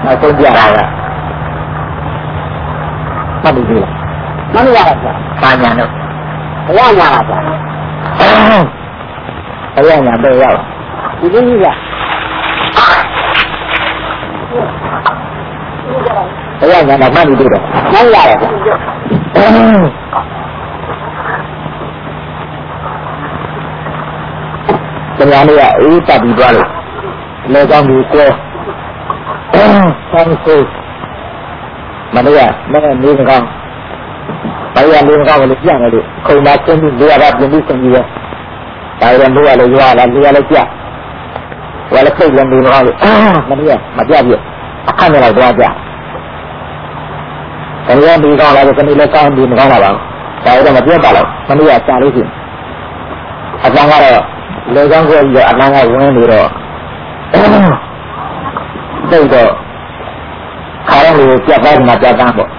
ဆုံးပြတာကမှတ်ပြီလားမမရပါဘူးဘာညာတော့ဘုရားညာပါဗျာဘုရားညာပဲရောက်ဒီလိုကြီးကဘုရားညာတော့မှတ်ပြီတော့မရပါဘူးတရားလေးကအေးတက်ပြီးသွားလို့လေကောင်းပြီးကိုဆန်းဆိုးမနေ့ကနေကောင်းဘာရနေကောင်းလို့ပြန်တယ်လို့ခုံမဆင်းပြီးနေရတာပြင်ပြီးဆင်းပြီးရဲဒါရံလို့လည်းရွာလာနေရလည်းကြာဝါလည်းပြိတ်လည်းနေကောင်းလို့မနေ့ကမပြပြအခက်နဲ့တော့သွားကြတရားဒီကောင်းလာတော့ဒီနေ့လည်းကောင်းပြီးမကောင်းလာပါဘူးဒါရတော့မပြတ်ပါတော့မနေ့ကစာလို့ရှိရင်အကြောင်းကတော့လေကောင်းကိုကြီးကအလန်းကဝင်နေတော့တိတ်တော့ခါရလို့ပြတ်သားမှပြတ်သားပေါ့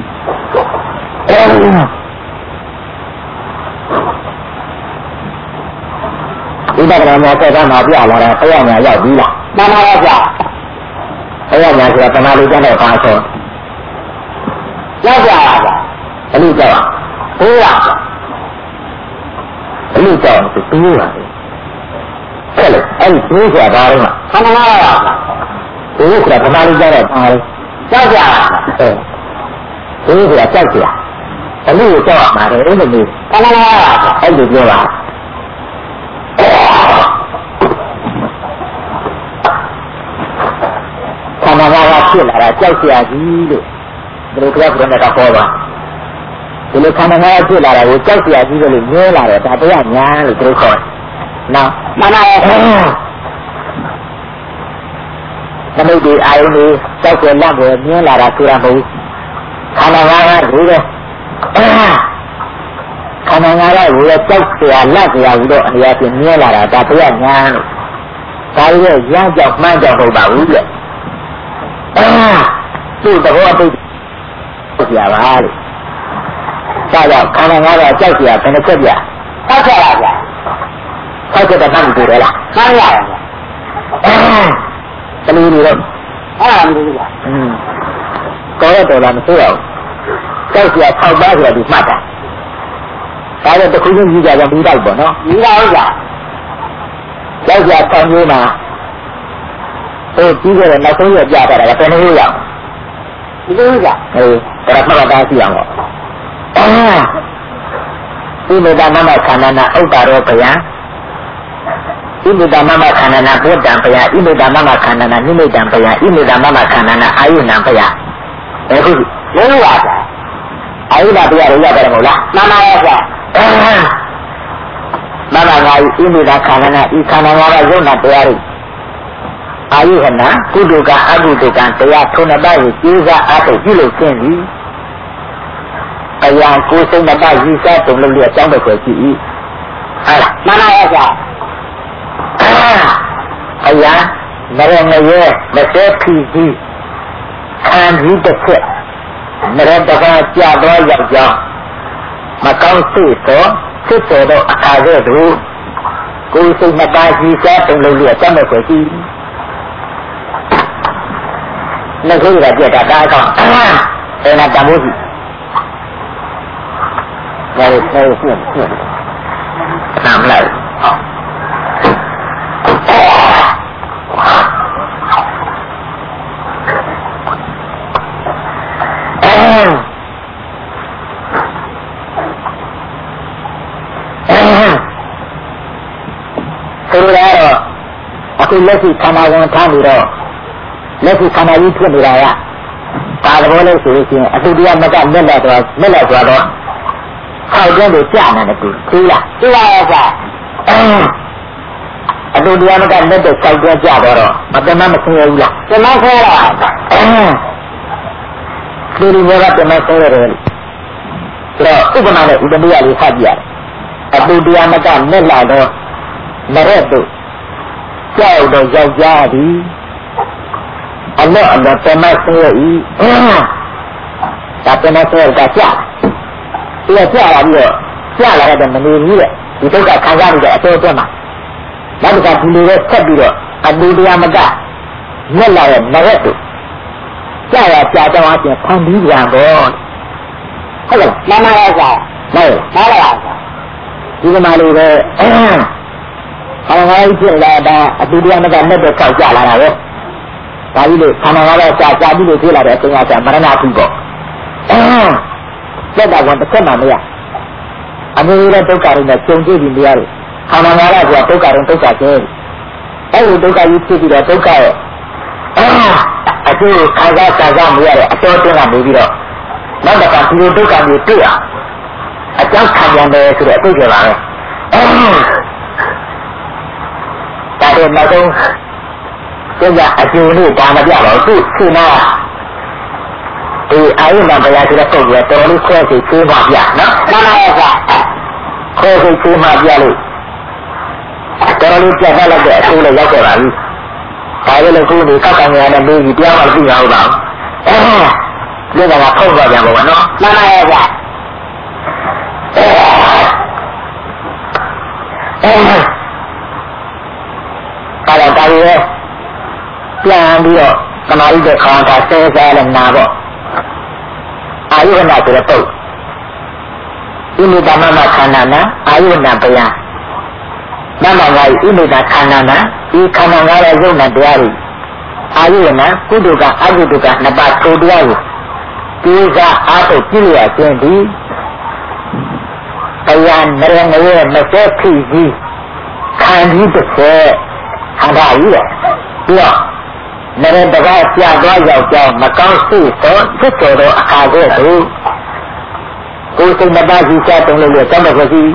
ဒီတက္ကရာမှာဆက်သားမှာပြလာတာဘုရားညာရောက်ပြီလားမှန်ပါပါဗျာဘုရားညာဆိုတာတဏှာလေးကျတော့ပါဆိုရောက်ကြပါဗျာဘယ်လိုကြောက်ဘိုးလားဘယ်လိုကြောက်သူပြေးပါလေအဲ့လေအဲ့ဒီပြေးဆိုတာဘာလဲခန္ဓာငါးပါးဘိုးဆိုတာတဏှာလေးကျတော့ပါလေကြောက်ကြဘိုးဆိုတာကြောက်ကြဘလို့ကြောက်ရမှာလဲအဲ့လိုမျိုးခန္ဓာငါးပါးအဲ့လိုပြောပါခန္ဓာငါးပါးဖြစ်လာတာကြောက်ကြကြီးလို့ဘယ်လိုကြောက်ကြလဲတော့ပြောပါဒီလိုခန္ဓာငါးပါးဖြစ်လာတာကိုကြောက်ကြကြီးလို့မြဲလာတယ်ဒါတရားညာလို့ပြောခေါ်နော်မှန်ပါရဲ့နမိတ်ဒီအာယုန်ဒီကြောက်ကြလက်ကိုမြဲလာတာဆိုတာမဟုတ်ခန္ဓာငါးပါးကိုပဲခန္ဓာငါးပါးကိုကြောက်ကြလက်ကြဘူးတော့အရာပြင်မြဲလာတာဒါတရားညာလို့ဒါရဲ့ရမ်းကြောက်မှန်းကြောက်ဟုတ်ပါဘူးလေသူ့သဘောတူကြပါလို့ဒါကြောင့်ခန္ဓာငါးပါးကြောက်ကြဘယ်နှချက်ပြတောက်ကြပါဗျာတောက်ကြတဲ့မှန်တူတယ်လားမှန်ပါဗျာတလူတွေတော့အားမလို့ဗျာကောရတော်လားမဆိုးရဘူးကြောက်ကြ6ပါးဆိုတာဒီမှတ်တာဒါတော့တစ်ခုချင်းကြီးကြကြပြီးတော့ပေါ့နော်ပြီးတော့ဟုတ်လားကြောက်ကြ6မျိုးမှာပြီးခဲ့တဲ့နောက်ဆုံးရပြတာကဘယ်နှမျိုးရအောင်ဒီလိုကဒါမှတ်တာရှိအောင်ပေါ့ဣမေတမမခန္ဓာနာဥပ္ပါရောဘယံဣမေတမမခန္ဓာနာဘုဒ္ဓံဘယံဣမေတမမခန္ဓာနာနိမိတံဘယံဣမေတမမခန္ဓာနာအာယုဏံဘယံအခုလုံးဝပါအာယုဏဘယရရတယ်မဟုတ်လားမှန်ပါရဲ့ဗျာမမငါဣမေတခန္ဓာနာဤခန္ဓာငါးပါးယုံနာတရားတွေအာယုဟနာကုတုကအကုတုကတရားထုံးနှစ်ပါးကိုကျေးဇူးအားထုတ်ပြုလို့ခြင်းသည်အရာကိုယ်စိတ်နှစ်ပါးရည်စားတုံလို့အကြောင်းပဲကြည့်၏ဟုတ်လားမှန်ပါရဲ့ဗျာအရာမရမရဲမစဲခီကြီးခံပြီးတစ်ချက်မရတကားကြတော့ရောက်ကြောင်းမကောင်းစိတ်တော့စစ်တော်တော့အခါကျတော့ကိုယ်စိတ်နှစ်ပါးရည်စားတုံလို့အကြောင်းပဲကြည့်နှစ်ခုကပြတ်တာဒါအကောင်အဲ့ဒါတမိုးကြီးဒါလေးဆက်ဆက်နားမလိုက်ဆိုတော့အခုလက်ရှိခန္ဓာကိုယ်ထားပြီးတော့လက်ရှိခန္ဓာကြီးဖြစ်နေတာကဒါသဘောလို့ဆိုရင်အတူတရားမကလက်လက်ဆိုတော့ခေါက်တဲ့ကိုကြာနေတယ်သူသိလားသိပါရဲ့ကွာအတူတရားမကလက်တဲ့ခေါက်တဲ့ကြာတော့မတမမဆင်းရဘူးလားတမဆင်းရတာဒီလိုမျိုးကတမဆင်းရတယ်ဆိုတော့ဥပမာနဲ့ဥပမာလေးဖတ်ပြရတယ်အတူတရားမကလက်လာတော့မရက်တို့ကြောက်တော့ယောက်ျားသည်အလောအလောတမဆင်းရဤဒါတမဆင်းရကကြာဒီကကြာလာပြီးတော့ကြာလာတဲ့မနေဘူးတဲ့ဒီဒုက္ခခံစားနေတဲ့အတော်အတွင်းမှာနောက်တစ်ခါဒီလိုပဲဆက်ပြီးတော့အတူတရားမကလက်လာရဲ့မရက်တို့ကြာရကြာတော့အချင်းဖန်ပြီးပြန်ပေါ့ဟုတ်ကဲ့နားမရစားဟုတ်နားရပါဒီကမာလေးပဲခန္ဓာငါးဖြစ်လာတာအတူတူနဲ့ကလက်တော့ဆောက်ကြလာတာပဲဒါကြီးလို့ခန္ဓာငါးပါးကြာပြီးလို့ဖြစ်လာတဲ့အချိန်ကမရဏအဖြစ်ပေါ့လက်တာကတစ်ချက်မှမရအမေရဲ့ဒုက္ခတွေနဲ့ကြုံတွေ့ပြီးမရတယ်ခန္ဓာငါးပါးကဒုက္ခတွေဒုက္ခကျဲအဲ့ဒီဒုက္ခကြီးဖြစ်ပြီးတော့ဒုက္ခရဲ့အကျိုးခံစားမရတဲ့အတော်တင်းကနေပြီးတော့နောက်တစ်ခါဒီလိုဒုက္ခမျိုးတွေ့အောင်အကြောင်းခံရတယ်ဆိုတဲ့အတွေ့အကြုံပါပဲဒါတော့နောက်ဆုံးကျန်အကျိုးလို့ဒါမပြတော့သူ့ရှင်းနာဒီအာယုဏဘုရားဆိုတဲ့ပုံကတော်လေးခွဲစီသေးပါဗျနော်မှန်ပါရဲ့ကွာခွဲစီသေးမှပြလို့တော်လေးပြတ်လိုက်တဲ့အကျိုးလည်းရောက်ခဲ့ပါပြီဒါလည်းလည်းကိုယ်ကိုကောက်ကန်ရတဲ့လူကြီးတရားမှမသိရဘူးလားဒီကဖုတ်သွားကြပါဘောနော်မှန်ပါရဲ့ကွာကာလတာရီရဲ့ပြန်ပြီးတော့သမာဓိတဲ့ခေါင်းတာဆဲဆဲလည်းနာပေါ့အာယုဏဆိုတဲ့ပုတ်ဣမိတမမခန္ဓာနာအာယုဏပယမမငါဣမိတခန္ဓာနာဒီခန္ဓာငါရဲ့ယုံနာတရားတွေအာယုဏကုသိုလ်ကအကုသိုလ်ကနှစ်ပါးထိုးတရားကိုဒီကအားထုတ်ကြည့်ရခြင်းဒီတရားနရငရဲ့မစက်ဖြစ်ကြီးခံပြီးတစ်ဆက်ခန္ဓာကြီးတယ်ပြီးတော့နရတကားပြသွားရောက်ကြောင်းမကောင်းစိတ်သောစစ်တော်သောအခါကဲ့သို့ကိုယ်စိတ်မပါရှိချတုံးလို့ရတဲ့ကိုစီ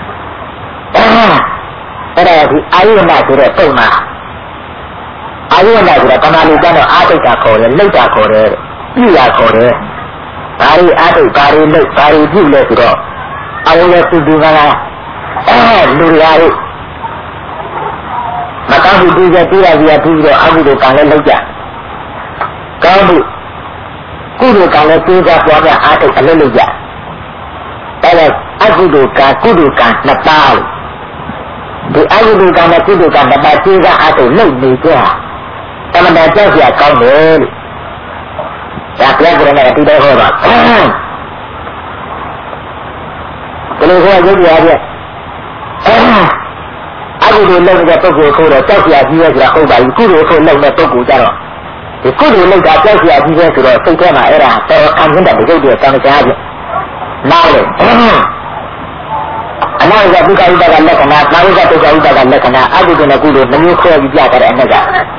အဲ့ဒါဒီအာယုဏဆိုတဲ့ပုံမှာအာယုဏဆိုတာကမာလိကတော့အာသိတာခေါ်တယ်လှုပ်တာခေါ်တယ်ပြည့်တာခေါ်တယ်ဘာလို့အာသိဘာလို့လှုပ်ဘာလို့ပြည့်လဲဆိုတော့အဝိယစုတူကလားလူရည်မကောင်းဘူးဒီကပြရပြပြီးတော့အမှုတွေကလည်းလောက်ကြကောင်းဘူးကုသိုလ်ကလည်းပြေးကြပွားကြအားထုတ်အလုပ်လုပ်ကြဒါလည်းအကုသိုလ်ကကုသိုလ်ကနှစ်ပါးဒီအကုသိုလ်ကနဲ့ကုသိုလ်ကနှစ်ပါးပြေးကြအားထုတ်လုပ်နေကြသမဏကြောက်ရကောင်းတယ်လို့ဒါပြကြတယ်ဒီတော့ဟောပါဘယ်လိုဟောရုပ်ရပြအကုသိုလ်လုပ်တဲ့ပုဂ္ဂိုလ်ကိုတော့ကြောက်စရာကြီးရဲဆိုတာဟုတ်ပါဘူးကုသိုလ်ကိုလုပ်တဲ့ပုဂ္ဂိုလ်ကြတော့ဒီကုသိုလ်လုပ်တာကြောက်စရာကြီးရဲဆိုတော့စိတ်ထဲမှာအဲ့ဒါတော့ခံရတဲ့ပုဂ္ဂိုလ်တောင်းကြပြနားလေအနာကဒုက္ခဥပါဒလက္ခဏာနာဝိကဒုက္ခဥပါဒလက္ခဏာအကုသိုလ်နဲ့ကုသိုလ်နှမျိုးခွဲပြီးပြတဲ့အနက်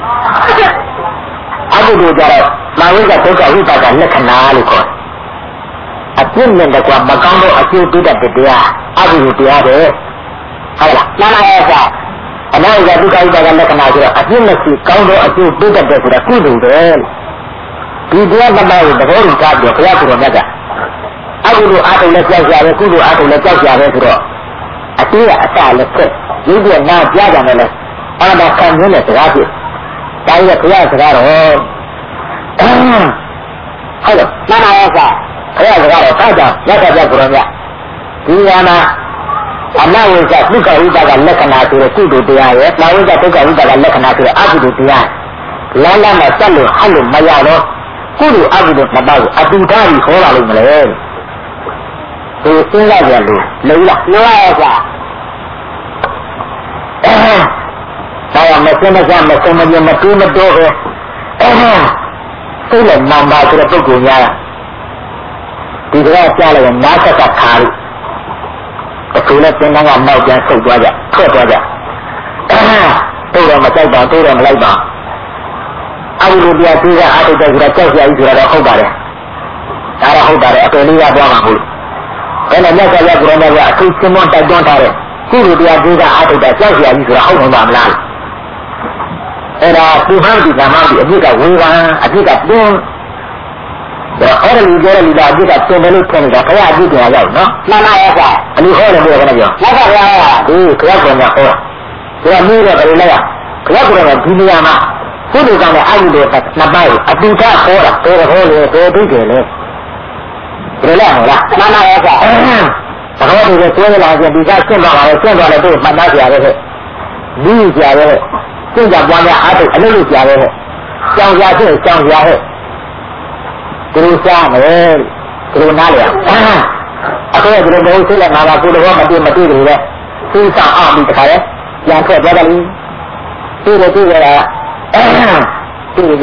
ကအကုသိုလ်ကြတော့နာဝိကဒုက္ခဥပါဒလက္ခဏာလို့ခေါ်အပြည့်နဲ့တကွာမကောင်းသောအကျိုးပေးတတ်တဲ့တရားအကုသိုလ်တရားပဲဟုတ်လားနားနာရဲ့ကအနာဂတ်ဒုက္ခဥပါဒလက္ခဏာဆိုတော့အပြည့်မရှိကောင်းသောအကျိုးပေးတတ်တဲ့ဆိုတာကုသိုလ်ပဲဒီတရားသမားကိုသဘောတူကြပြီးဘုရားကိုယ်တော်မြတ်ကအကုသိုလ်အားထုတ်လည်းကြောက်ကြတယ်ကုသိုလ်အားထုတ်လည်းကြောက်ကြတယ်ဆိုတော့အသေးကအစလည်းဖြစ်ရုပ်ရဲ့နာကြားကြတယ်လေအာမခံရတဲ့စကားဖြစ်ဒါကြီးကဘုရားစကားတော့ဟုတ်တယ်နားနာရဲ့ကဘုရားစကားတော့ထားကြရတတ်ကြကိုယ်တော်မြတ်ဒီကမှာအနဝိဇ္ဇဒုက္ခဥပါဒလက္ခဏာဆိုတဲ့ကုသိုလ်တရားရဲ့နာဝိဇ္ဇဒုက္ခဥပါဒလက္ခဏာဆိုတဲ့အကုသိုလ်တရားလမ်းနဲ့ဆက်လို့ဟလို့မရတော့ကုသိုလ်အကုသိုလ်နှစ်ပါးကိုအတူထားပြီးခေါ်လာလို့မလဲဒီစဉ်းစားကြလို့လုံလားလုံရရဲ့ကွာဒါကမစင်းမစမဆုံးမပြမတူးမတော့ပဲစိတ်နဲ့နာမှာဆိုတဲ့ပုဂ္ဂိုလ်များဒီကကြားလိုက်ရင်နားဆက်ကခါလို့အခုလည်းသင်္ကန်းကနောက်ပြန်ဆုတ်သွားကြထွက်သွားကြတို့တော့မကြိုက်ပါတို့တော့မလိုက်ပါအဘိဓိတရားသိကအတုတ္တဆိုတာကြောက်ကြရည်ဆိုတာတော့ဟုတ်ပါတယ်ဒါတော့ဟုတ်ပါတယ်အပယ်လေးရသွားမှာမဟုတ်ဘယ်နဲ့မြတ်စွာဘုရားကိုယ်တော်ကအခုသင်္ဘောတိုက်တွန်းထားတဲ့ကုသိုလ်တရားသိကအတုတ္တကြောက်ကြရည်ဆိုတာဟုတ်မှာမလားအဲ့ဒါသူဟန်ဒီကမှဒီအပြစ်ကဝေဘာအပြစ်ကပြင်းဒါဟောတယ်လူပြောတယ်လူကအပြစ်ကပြင်းတယ်လို့ထင်နေတာဘုရားအပြစ်တရားရောက်နော်မှန်ပါရဲ့ကွာအလူဟောတယ်ပြောတယ်ပြောမှန်ပါဗျာဒီဘုရားကောင်းကဟောဒါမျိုးတော့ဘယ်လိုလဲဘုရားကောင်းကဒီနေရာမှာကုသိုလ်ကလည်းအကုသိုလ်နှစ်ပါးအတူတဟောတာတော်ဟောလေတော်သိတယ်လေဘယ်လိုလဲဟုတ်လားမှန်ပါရဲ့ကွာဘာလို့ဒီလိုပြောလာကြဒီကရှင်းပါပါလေရှင်းသွားတယ်တို့မှတ်သားကြရတယ်ဟဲ့လူကြရတယ်ရှင်းကြပွားများအားထုတ်အလုပ်လုပ်ကြရတယ်ဟဲ့ကြောင်ကြဖြစ်ကြောင်ကြဟဲ့သူစားမယ်သူနားလေအခုကဒီလိုဘုံသိလက်မှာပါကိုတော့မတွေ့တယ်လေသူစားအောင်ဒီတခါလေပြန်ထွက်သွားတယ်လေသူ့ရတာသူ့ရ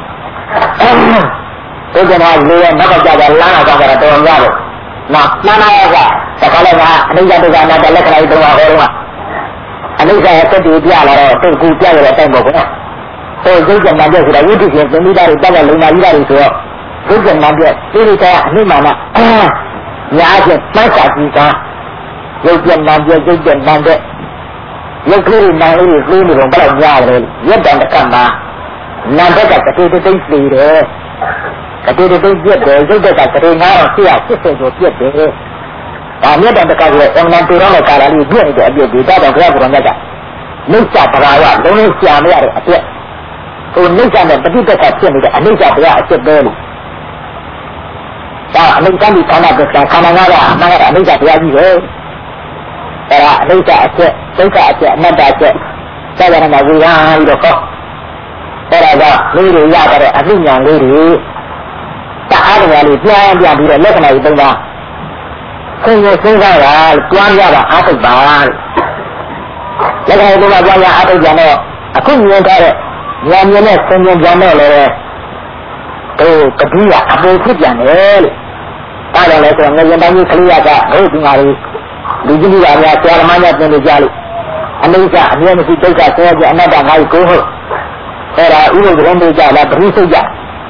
ဒီကနေ့လေနောက်ကကြတာလမ်းအောင်ကြတာတော်ရတယ်နော်နာနာရောကတခါလည်းကအနိစ္စဒုက္ခအနတ္တလက္ခဏာတွေတော့ဟောတော့အနိစ္စရဲ့စက်တွေပြလာတော့သူ့ကိုပြရတဲ့အတိုင်းပေါ့ကွာဟိုစိတ်ကမှန်ပြဆိုတာဝိသုရှင်သင်္မိတာတွေတက်တဲ့လုံနာကြီးတာတွေဆိုတော့စိတ်ကမှန်ပြဒီလိုကအနိမာနညာချင်းမတ်စာကြီးကရုပ်ပြမှန်ပြစိတ်ကမှန်ပြရုပ်ကလေးနာလေးတွေပြေးနေတော့ဘယ်လောက်များလဲရက်တန်တကမှာနာဘက်ကတတိတိသိနေတယ်ကတိတိပြည့်တယ်ရုပ်ဘက်ကတတိငါတော့180ကျော်ပြည့်တယ်ဒါမြတ်တန်တကဆိုအမှန်တူတော့ကာလာလေးပြည့်နေတဲ့အပြည့်ဒီတော့ဘုရားကမြတ်ကနိစ္စပရာဝလုံးလုံးရှာမရတဲ့အပြည့်ဟိုနိစ္စနဲ့ပฏิပတ်ကဖြစ်နေတဲ့အနိစ္စတရားအဖြစ်ပဲလို့ဒါအနိစ္စဒီခန္ဓာပစ္စခန္ဓာငါးကအမှန်ကအနိစ္စတရားကြီးပဲအဲ့ဒါအနိစ္စအဖြစ်ဒုက္ခအဖြစ်အနတ္တအဖြစ်သာသနာ့ဝိရာပြီးတော့ခေါ်အဲ့ဒါကလေးတွေရတဲ့အသိဉာဏ်လေးတွေတအားတရားလေးပြန်ပြီးတော့လက္ခဏာကြီးသုံးပါဆင်းရဲစဉ်းစားတာတွားရတာအားထုတ်ပါလက္ခဏာကြီးသုံးပါပြန်ရအားထုတ်ကြတော့အခုမြင်ထားတဲ့ဉာဏ်မြင်နဲ့ဆင်းရဲပြန်တော့လေကတိကအပေါ်ဖြစ်ပြန်တယ်လို့ဒါကြောင့်လဲဆိုတော့ငရင်တိုင်းကြီးခလေးရကဘုရားဒီမှာလူကြီးတွေကများဆရာသမားများပြင်လို့ကြားလို့အနိစ္စအမြဲမရှိဒုက္ခဆင်းရဲခြင်းအနတ္တငါ့ကိုဟုတ်အဲ့ဒါဥပ္ပဒရုံးတွေကြလားပရိစိတ်ကြ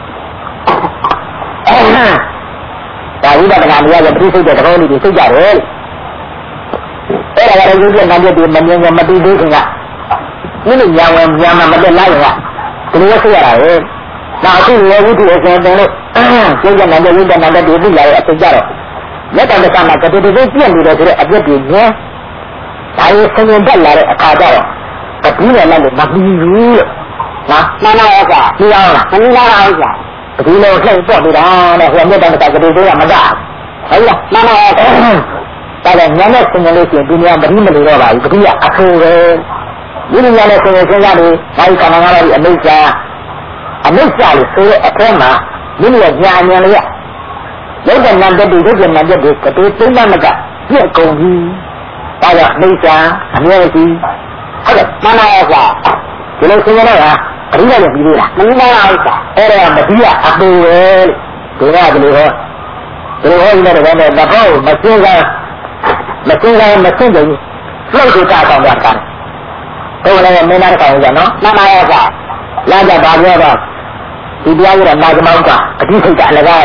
ဒါဝိပဿနာမရတဲ့ပရိစိတ်တဲ့သဘောလေးတွေစိတ်ကြတယ်အဲ့ဒါကလည်းရုပ်ရဲ့နာမ်ရဲ့ဒီမမြင်ရမသိသေးခင်ကဒီလိုညာဝင်ညာမတက်လိုက်ရကဒီလိုဆိုရတာလေနောက်အခုရေဝိတုအစဉ်တင်လို့ရုပ်ရဲ့နာမ်ရဲ့ဝိပဿနာတဲ့ဒီသိလာတဲ့အစိတ်ကြတော့လက်တံတက္ကမှာတတိတိပြည့်နေတယ်ဆိုတဲ့အပြည့်တွေညဒါရေးဆင်းရဲတက်လာတဲ့အခါကျတော့တတိယလည်းမပြီးဘူးလို့နော်နာနာရောကပြီးအောင်လားမပြီးလားဟုတ်ကြဒီလိုလှည့်ပေါ့နေတာနဲ့ဟိုမြတ်တန်တကတိတွေကမကဟုတ်လားနာနာရောဒါလည်းညနဲ့ဆင်းရဲလို့ရှိရင်ဒီနေရာမပြီးမလို့တော့ပါဘူးတတိယအဆိုးပဲဒီလိုညာနဲ့ဆင်းရဲစဉ်းစားလို့ဘာကြီးကံငါးပါးဒီအနိစ္စလို့ဆိုတဲ့အထက်မှာဒီလိုညာဉာဏ်လေးရုပ်ကနံတက်တွေရုပ်ကနံတက်တွေကတိသိမ့်မကပြည့်ကုန်ပြီဒါကြောင့်အနိစ္စအမြဲတည်းဟုတ်တယ်နာနာရောကဒီလိုဆိုရတော့အရိယာလည်းပြီးလားမင်းသားအောင်စားအဲ့ဒါမပြီးရအပူပဲဒီကဘယ်လိုဟောဒီလိုဟောနေတယ်ကတော့မစင်းစားမစင်းကြဘူးလောက်ကိုတာအောင်တာတယ်တော့လည်းမင်းသားကောင်ကြနော်နာနာရောကလာကြပါပြောတော့ဒီတရားကြီးကနာကမောင်းကအတိစိတ်ကအလကား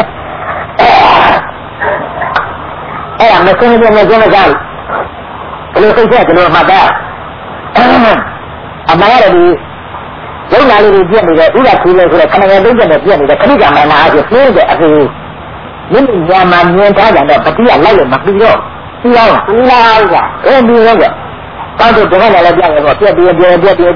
အဲ့ဒါမစင်းကြမစင်းကြဘယ်လိုစိတ်ချက်ဘယ်လိုမှတ်တာအမှန်ရတယ်ဒီရုပ်နာလေးတွေပြည့်နေတယ်ဥဒ္ဒခူးလေးဆိုတော့ခဏငယ်လုံးကျက်နဲ့ပြည့်နေတယ်ခဏကြာမှနာအဖြစ်ပြင်းတဲ့အဖေမြင့်ညာမှာမြင်ထားကြတော့ပတိကလိုက်လို့မပြီးတော့ပြီးအောင်လားပြီးပါဦးကပြီးရောကတောက်တော့ဒီကနေ့လည်းပြရတယ်ပေါ့ပြည့်ဒုံကောင်းမရှိ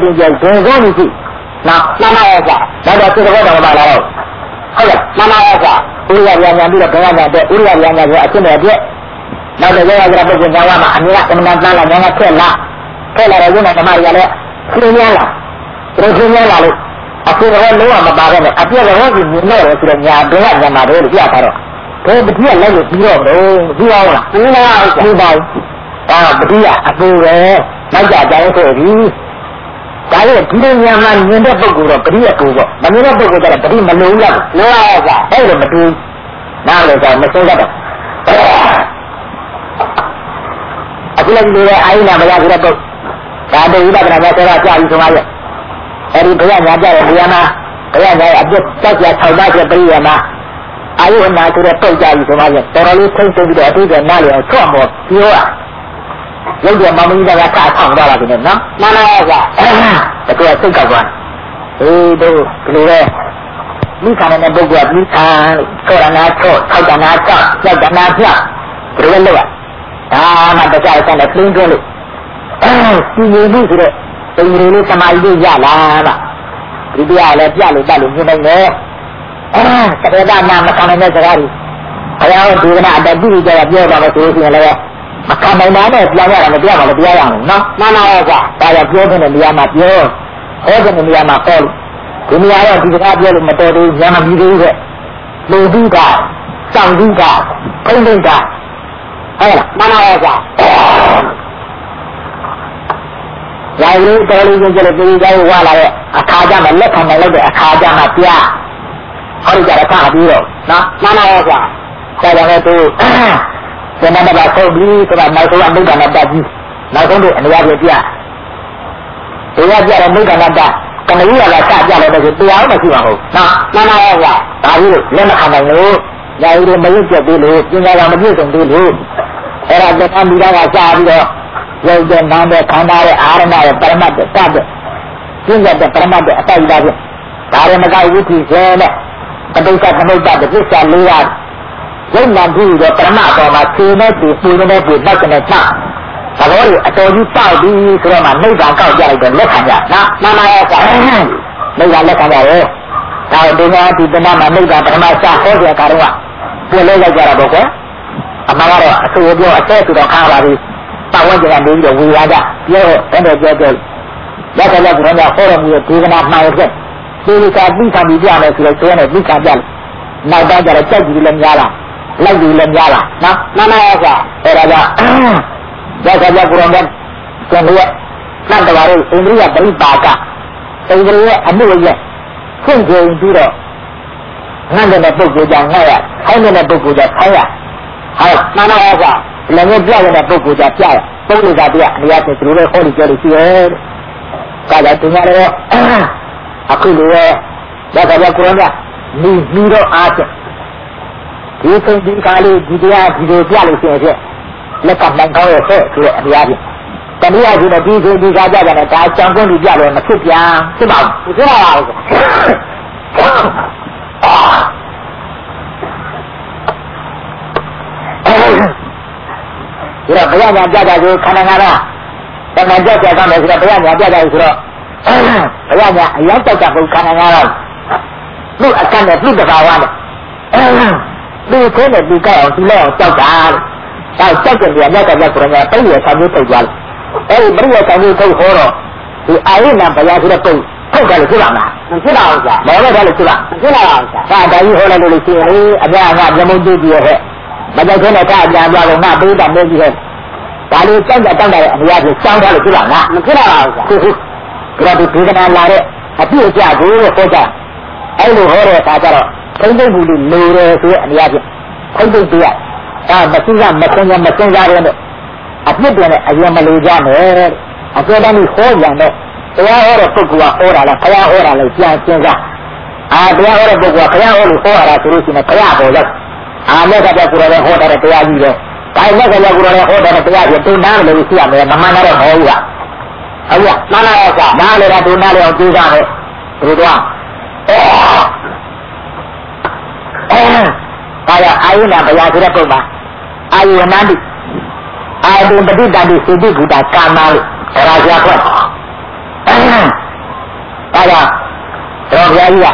နာနာရောကတော့စိတ်တော်တော်ပါလာတော့ဟုတ်လားနာနာရောကဥရိယဉာဏ်ပြီးတော့ဘယ်ကမှတဲ့ဥရိယဉာဏ်ဆိုအဖြစ်နဲ့ပြည့်နောက်တော့ရောကပုဂ္ဂိုလ်ညာမှာအမြဲကမ္မနာတန်းလာညာကထက်လာတော့ရုံးနဲ့ဓမ္မတွေကလည်းပြင်းရလားပြင်းရလာလို့အခုတော့လုံးဝမပါတော့နဲ့အပြည့်တော့ဒီမြင်တော့ဆိုတော့ညာဘယ်ကညာမှာတော့ပြတာတော့ဘယ်ပတိကလည်းပြီးတော့ပြီးအောင်လားမင်းလားပြီးပါဘူးဒါပတိကအပူပဲနောက်ကြတိုင်းဆိုပြီးဒါလည်းဒီလိုညာမှာမြင်တဲ့ပုဂ္ဂိုလ်တော့ပတိအပူပေါ့မမြင်တဲ့ပုဂ္ဂိုလ်ကပတိမလုံးလားလုံးရကအဲ့လိုမတူနားလို့ဆိုမဆုံးတတ်တော့အခုလည်းဒီလိုအာယနာမရကြတဲ့ပုဂ္ဂိုလ်ဒါတို့ဝိပဿနာများဆိုတာကြာပြီဆိုမှရဲ့အဲဒီဘုရားညာကြတဲ့နေရာမှာဘုရားညာရဲ့အပြစ်တောက်ကြ6ပါးရဲ့ပြည့်ရမှာအာယနာဆိုတဲ့ပုဂ္ဂိုလ်ကြာပြီဆိုမှရဲ့တော်တော်လေးထိမ့်သိပြီးတော့အတူတူနားလည်အောင်ချော့မော်ပြောရရုပ်တော်မမကြီးကကဆောင်းသွားတာဒီနဲ့နော်နာနာရောကတကယ်စိတ်ကောက်သွားတို့ဒီလိုပဲမိခါနဲ့ပုဂ္ဂိုလ်ကမိခါဆိုတာနာချော့ထောက်တာနာချော့ကြောက်တာနာချော့ဒီလိုလုပ်ရဒါမှတရားစံတဲ့ပြင်းပြလို့စီနေမှုဆိုတဲ့ပိန်ရည်လေးသမာဓိလေးရလာပါဒီတရားလည်းပြလို့တတ်လို့မြင်နိုင်တယ်သရေတာနာမခံနိုင်တဲ့စကားတွေဘုရားဒီကနေ့အတ္တိကြရပြောတာလို့ဆိုရင်လည်းမခံနိုင်တာနဲ့ပြောရတာမပြောပါဘူးတရားရအောင်နော်နာနာရောကဒါရပြောတဲ့နေရာမှာပြောဟောတဲ့နေရာမှာဟောလို့ဒီနေရာတော့ဒီစကားပြောလို့မတော်သေးဘူးညာမပြီးသေးဘူးတဲ့လူကြီးကစောင့်ကြီးကထိမ့်ထိမ့်ကဟဲ့မနာရောကရာဇလေးတော်လေးချင်းကျလို့ပြည်ကြီးဝါလာတဲ့အခါကြမှာလက်ခံနိုင်လို့တဲ့အခါကြမှာပြဟောဒီကြရခါပြီးတော့နော်မနာရောကဒါကြောင့်လည်းသူဇနမဘာဆုံးပြီးဆိုတာနောက်ဆုံးအမိန့်ကနဲ့တက်ကြီးနောက်ဆုံးတဲ့အရာပြပြတရားပြတဲ့မိန့်ကနဲ့တက်ကမကြီးရကစကြလို့ဆိုတရားမရှိပါဘူးနော်မနာရောကဒါကြီးလက်မခံနိုင်လို့ရာဇလေးမရွတ်ပြသေးလို့ပညာကမပြည့်စုံသေးလို့အဲ့ဒါကမိသားကစားပြီးတော့ရုပ်တဲ့နာမ်တဲ့ခန္ဓာရဲ့အာရဏရဲ့ပရမတ်တဲ့တတ်တဲ့ကျင့်တဲ့ပရမတ်တဲ့အတိုက်သားဖြင့်ဒါရမကဝိသီဆဲနဲ့ပဋိစ္စသမုပ္ပါဒ်ပစ္စယ၄ပါးရုပ်နာမ်ပြီးတော့ပရမတ်တော်မှာခြေနဲ့ခြေပူနဲ့ပူပတ်ကနေချသဘောကြီးအတော်ကြီးတောက်ပြီးဆိုတော့မှနိဗ္ဗာန်ကောက်ကြလိုက်တော့လက်ခံကြနော်မှန်ပါရဲ့ကွာနိဗ္ဗာန်လက်ခံကြရဲ့ဒါဒီမှာဒီတမမှာနိဗ္ဗာန်ပရမတ်စဟောတဲ့ကာရကပြည့်လဲလိုက်ကြတာပေါ့ကွာအမှန်ကတော့အဆိုပြောအသက်ဆိုတော့ခါပါပြီပတ်ဝန်းကျင်ကနေပြီးတော့ဝေလာကြပြောတဲ့ပြောလက်ကြလက်ကြရဟောရမျိုးဒေသနာမှန်ရဲ့ဒီလိုသာပြီးခံပြီးပြမယ်ဆိုတော့ဆိုရင်ပြီးခံပြတယ်နောက်တော့ကြတော့ကြက်ကြီးလည်းများလာလိုက်ကြီးလည်းများလာနော်မှန်ပါရဲ့ကွာအဲ့ဒါကလက်ကြလက်ကိုယ်တော်ကျန်လို့နတ်တော်ရဲ့အိန္ဒိယပရိပါကအိန္ဒိယရဲ့အမှုရဲ့ဖွင့်ကြပြီးတော့ငတ်တဲ့ပုဂ္ဂိုလ်ကြောင့်ငတ်ရခိုင်းတဲ့ပုဂ္ဂိုလ်ကြောင့်ခိုင်းရဟုတ်မှန်ပါရဲ့ကွာလည်းငပြရတဲ့ပုဂ္ဂိုလ်ကြောင့်ပြရပုဂ္ဂိုလ်ကပြအရာချင်းသူတို့လည်းဟောလို့ပြောလို့ရှိရဲ့ကာကြတင်ရတယ်အခုလိုရဲ့ဒါကလည်းကိုရံကမိတော့အားဖြင့်ဒီဆုံးဒီကားလေးဒီတရားဒီလိုပြလို့ရှိရင်လက်ကမှန်ကောင်းရဲ့ဆိုတဲ့အရာဖြင့်တနည်းအားဖြင့်ဒီဆုံးဒီကားကြတယ်ဒါအကြောင်းကုန်ဒီပြလို့မဖြစ်ပြန်ဖြစ်ပါဘူးဖြစ်ပါပါဘူးဒီတော့ဘုရားညာပြတာကိုခန္ဓာငါးပါးတဏှာကြောက်ကြတာမယ်ဆိုတော့ဘုရားညာပြတာဆိုတော့ဘုရားညာအရောက်ကြောက်တာကိုခန္ဓာငါးပါးသူ့အကန့်နဲ့သူ့တဘာဝနဲ့သူ့ကိုယ်နဲ့သူကောက်အောင်သူ့လောက်အောင်ကြောက်တာဒါကြောက်တဲ့နေရာရောက်တဲ့ဆိုတော့ပြည့်ရဆောင်မျိုးထုတ်သွားတယ်အဲဒီပြည့်ရဆောင်မျိုးထုတ်ဟောတော့ဒီအာရိဏဘုရားဆိုတဲ့ပုံထုတ်တယ်လို့ဖြစ်ပါမလားမဖြစ်ပါဘူးကြာမော်လည်းတယ်လို့ဖြစ်ပါမဖြစ်ပါဘူးကြာဒါကြီးဟောလိုက်လို့ရှိရင်အများကမျက်မှောက်ကြည့်ရဟဲ့မကြိုက်ခဲနဲ့ကအပြန်သွားတော့ငါပေးတာမျိုးကြီးဟဲ့ဒါလေးကြောက်ကြတောက်တဲ့အရာကိုစောင်းထားလို့ဖြစ်ပါလားမဖြစ်ပါဘူးကြာဟုတ်ဒါဒီဒေသနာလာတဲ့အပြည့်အကျကိုဟောကြအဲ့လိုဟောတဲ့အခါကျတော့ထိမ့်သိမ့်မှုလို့လိုတယ်ဆိုတဲ့အရာဖြင့်ထိမ့်သိမ့်ပြရဒါမသိကမသိမသိစားရတဲ့အပြစ်တွေနဲ့အရင်မလိုကြနဲ့အကျဉ်းတမ်းဟောကြတယ်တရားဟောတဲ့ပုဂ္ဂိုလ်ကဟောတာလားဘုရားဟောတာလားပြန်စဉ်းစားတရားဟောတဲ့ပုဂ္ဂိုလ်ကဘုရားဟောလို့ဟောတာဆိုလို့ရှိရင်ဘုရားပေါ်ရောက်မြတ်ကပြကိုယ်တော်ဟောတဲ့တရားကြီးပဲဒါမြတ်ကပြကိုယ်တော်ဟောတဲ့တရားကြီးတူနာလို့ရှိရမယ်မမှန်တော့ဟောဘူးကဟုတ်ကဲ့နားလာတော့နားလေတာတူနာလေအောင်ကြိုးစားမယ်ဘယ်လိုတော့ဒါရအာယုဏဘုရားဆိုတဲ့ပုံမှာအာယုဏန္တိအာယုပฏิတတိစေတိဘုဒ္ဓကာမလို့ဒါရာခွတ်ဒါကြောင့်တော်ဘုရားကြီးက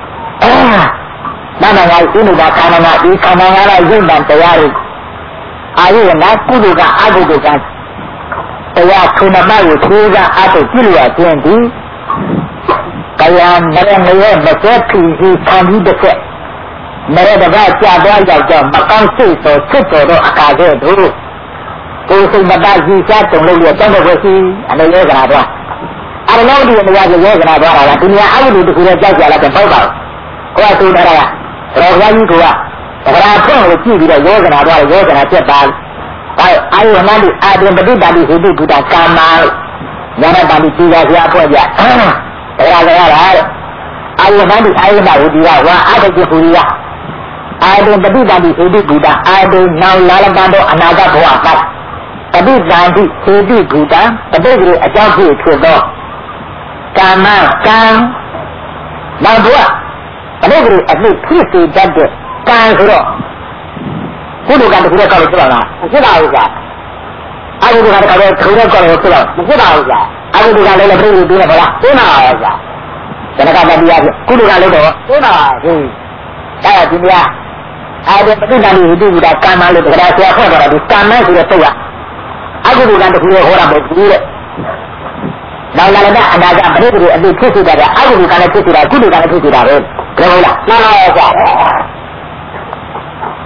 မနငါဥနုပါခန္ဓာငါဒီခန္ဓာငါရဲ့ရုပ်တံတရားတွေအာယုဏကုသိုလ်ကအကုသိုလ်ကတရားခုနမကိုသိကအတုပြုရခြင်းဒီကာယမရမရမစက်ဖြီးခံပြီးတစ်ဆက်မရတကကြာသွားရောက်တော့မကောင်းစိတ်ဆိုစစ်တော်တော့အခါကျတို့ကိုယ်စိတ်မတကြီးစားတုံလို့ရတဲ့ဘက်စီအနေရောကနာတော့အရနောဒီနေရာကိုရောကနာတော့တာဒီနေရာအဝိဓုတခုနဲ့ကြောက်ကြလာတဲ့ပေါ့ပါကိုယ်ကသူတရကတော်ဘုရားကြီးကဗရာဖွင့်ကိုကြည့်ပြီးတော့ရောကနာတော့ရောကနာဖြစ်ပါအာယုဏတိအာတင်ပฏิပါတိဟိတုဘုဒ္ဓကာမညာနာပါဠိသီလဆရာဖွဲ့ကြတရားကြရတာအာယုဏတိအာယုဏဝိဒီဝဝါအတ္တจิဟူရိယအာတင်ပฏิပါတိဟိတုဘုဒ္ဓအာတင်နောင်လာလပန်တော့အနာဂတ်ဘဝပတ်ပฏิသန္တိဟိတုဘုဒ္ဓပฏิဂရိအကြောင်းဖြစ်ဖြစ်သောကာမကံနောက်ဘဝပฏิဂရိအဖြစ်ဖြစ်စေတတ်တဲ့ကံဆိုတော့ကုသိုလ်ကံတစ်ခုတော့ကောက်လို့ဖြစ်ပါလားမဖြစ်ပါဘူးကြာအကုသိုလ်ကံတစ်ခုတော့ကောက်လို့ဖြစ်တော့မဖြစ်ပါဘူးကြာအကုသိုလ်ကလည်းပြည့်စုံတယ်ဗလားသိမှာပါကြာဒါကတည်းကကုသိုလ်ကလည်းတော့သိမှာပါဟင်းအဲ့ဒါဒီမြတ်အာဒီပฏิသန္တိဟိတုဘုဒ္ဓကာမလို့တရားဆရာခေါ်တာဒီကာမဆိုတဲ့တုတ်ကအကုသိုလ်ကံတစ်ခုဟောတာမဟုတ်ဘူးတဲ့နောက်လာတဲ့အနာဂတ်ပရိသေအတိဖြစ်စေတာကအကုသိုလ်ကံနဲ့ဖြစ်စေတာကုသိုလ်ကံနဲ့ဖြစ်စေတာပဲဘယ်လိုလဲမှန်ပါရဲ့ကြာ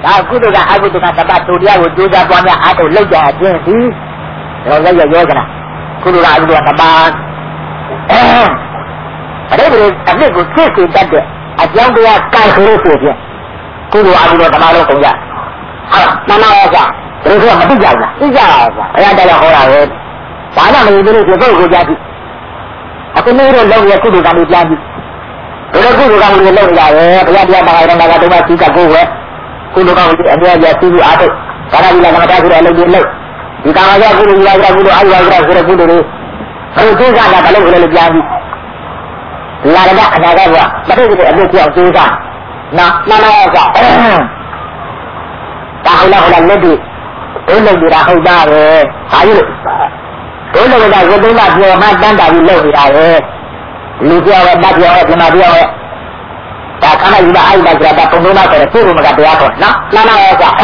ကုသိုလ်ကအကုသိုလ်ကတပတ်တူတရားကိုကြိုးစားပွားများအားထုတ်လောက်ကြခြင်းသည်တော့လည်းရောကနာကုသိုလ်ကအကုသိုလ်ကတပတ်အဲ့ဒီအနှစ်ကိုသိစေတတ်တဲ့အကြောင်းတရားကံဆိုလို့ဆိုဖြင့်ကုသိုလ်အကုသိုလ်တပတ်လုံးကုန်ကြဟုတ်လားမှန်ပါရဲ့ကွာဘယ်လိုဆိုမသိကြဘူးလားသိကြပါကွာဘုရားတရားဟောတာပဲဘာမှမသိသေးလို့ဒီပုဂ္ဂိုလ်ကြည့်အခုနေ့တော့လောက်ရကုသိုလ်ကံတွေပြန်ကြည့်ဘယ်လိုကုသိုလ်ကံတွေလောက်ရလဲဘုရားတရားပါရဏကတုံးမသိကကိုယ်ပဲကုသိုလ်ကံတွေအများကြီးသိပြီးအားထုတ်ဘာသာဝိလာမတာဆိုတဲ့အလုပ်တွေလုပ်ဒီကာမဂုဏ်ကုသိုလ်ရာကုသိုလ်အာယုရာဆိုတဲ့ကုသိုလ်တွေဘယ်လိုသိကြတာဘာလို့လဲလို့ပြန်ကြည့်လာရတဲ့အနာဂတ်ကမသိတဲ့အလုပ်ကြောင့်သိကြနော်မှန်ပါရဲ့ကွာဒါဟုတ်လားလက်တွေဘုန်းလုပ်နေတာဟုတ်တာပဲဟာယူဘုန်းလုပ်တာဝိသုဒ္ဓပြောမှတန်းတာပြီးလုပ်နေတာပဲလူပြောပဲတတ်ပြောပဲဓမ္မပြောပဲဒါခန္ဓာယူတာအဲ့ဒါကြတာပုံလုံးမဆိုတဲ့သိဖို့မကတရားခေါ်နော်မှန်ပါရဲ့ကွာ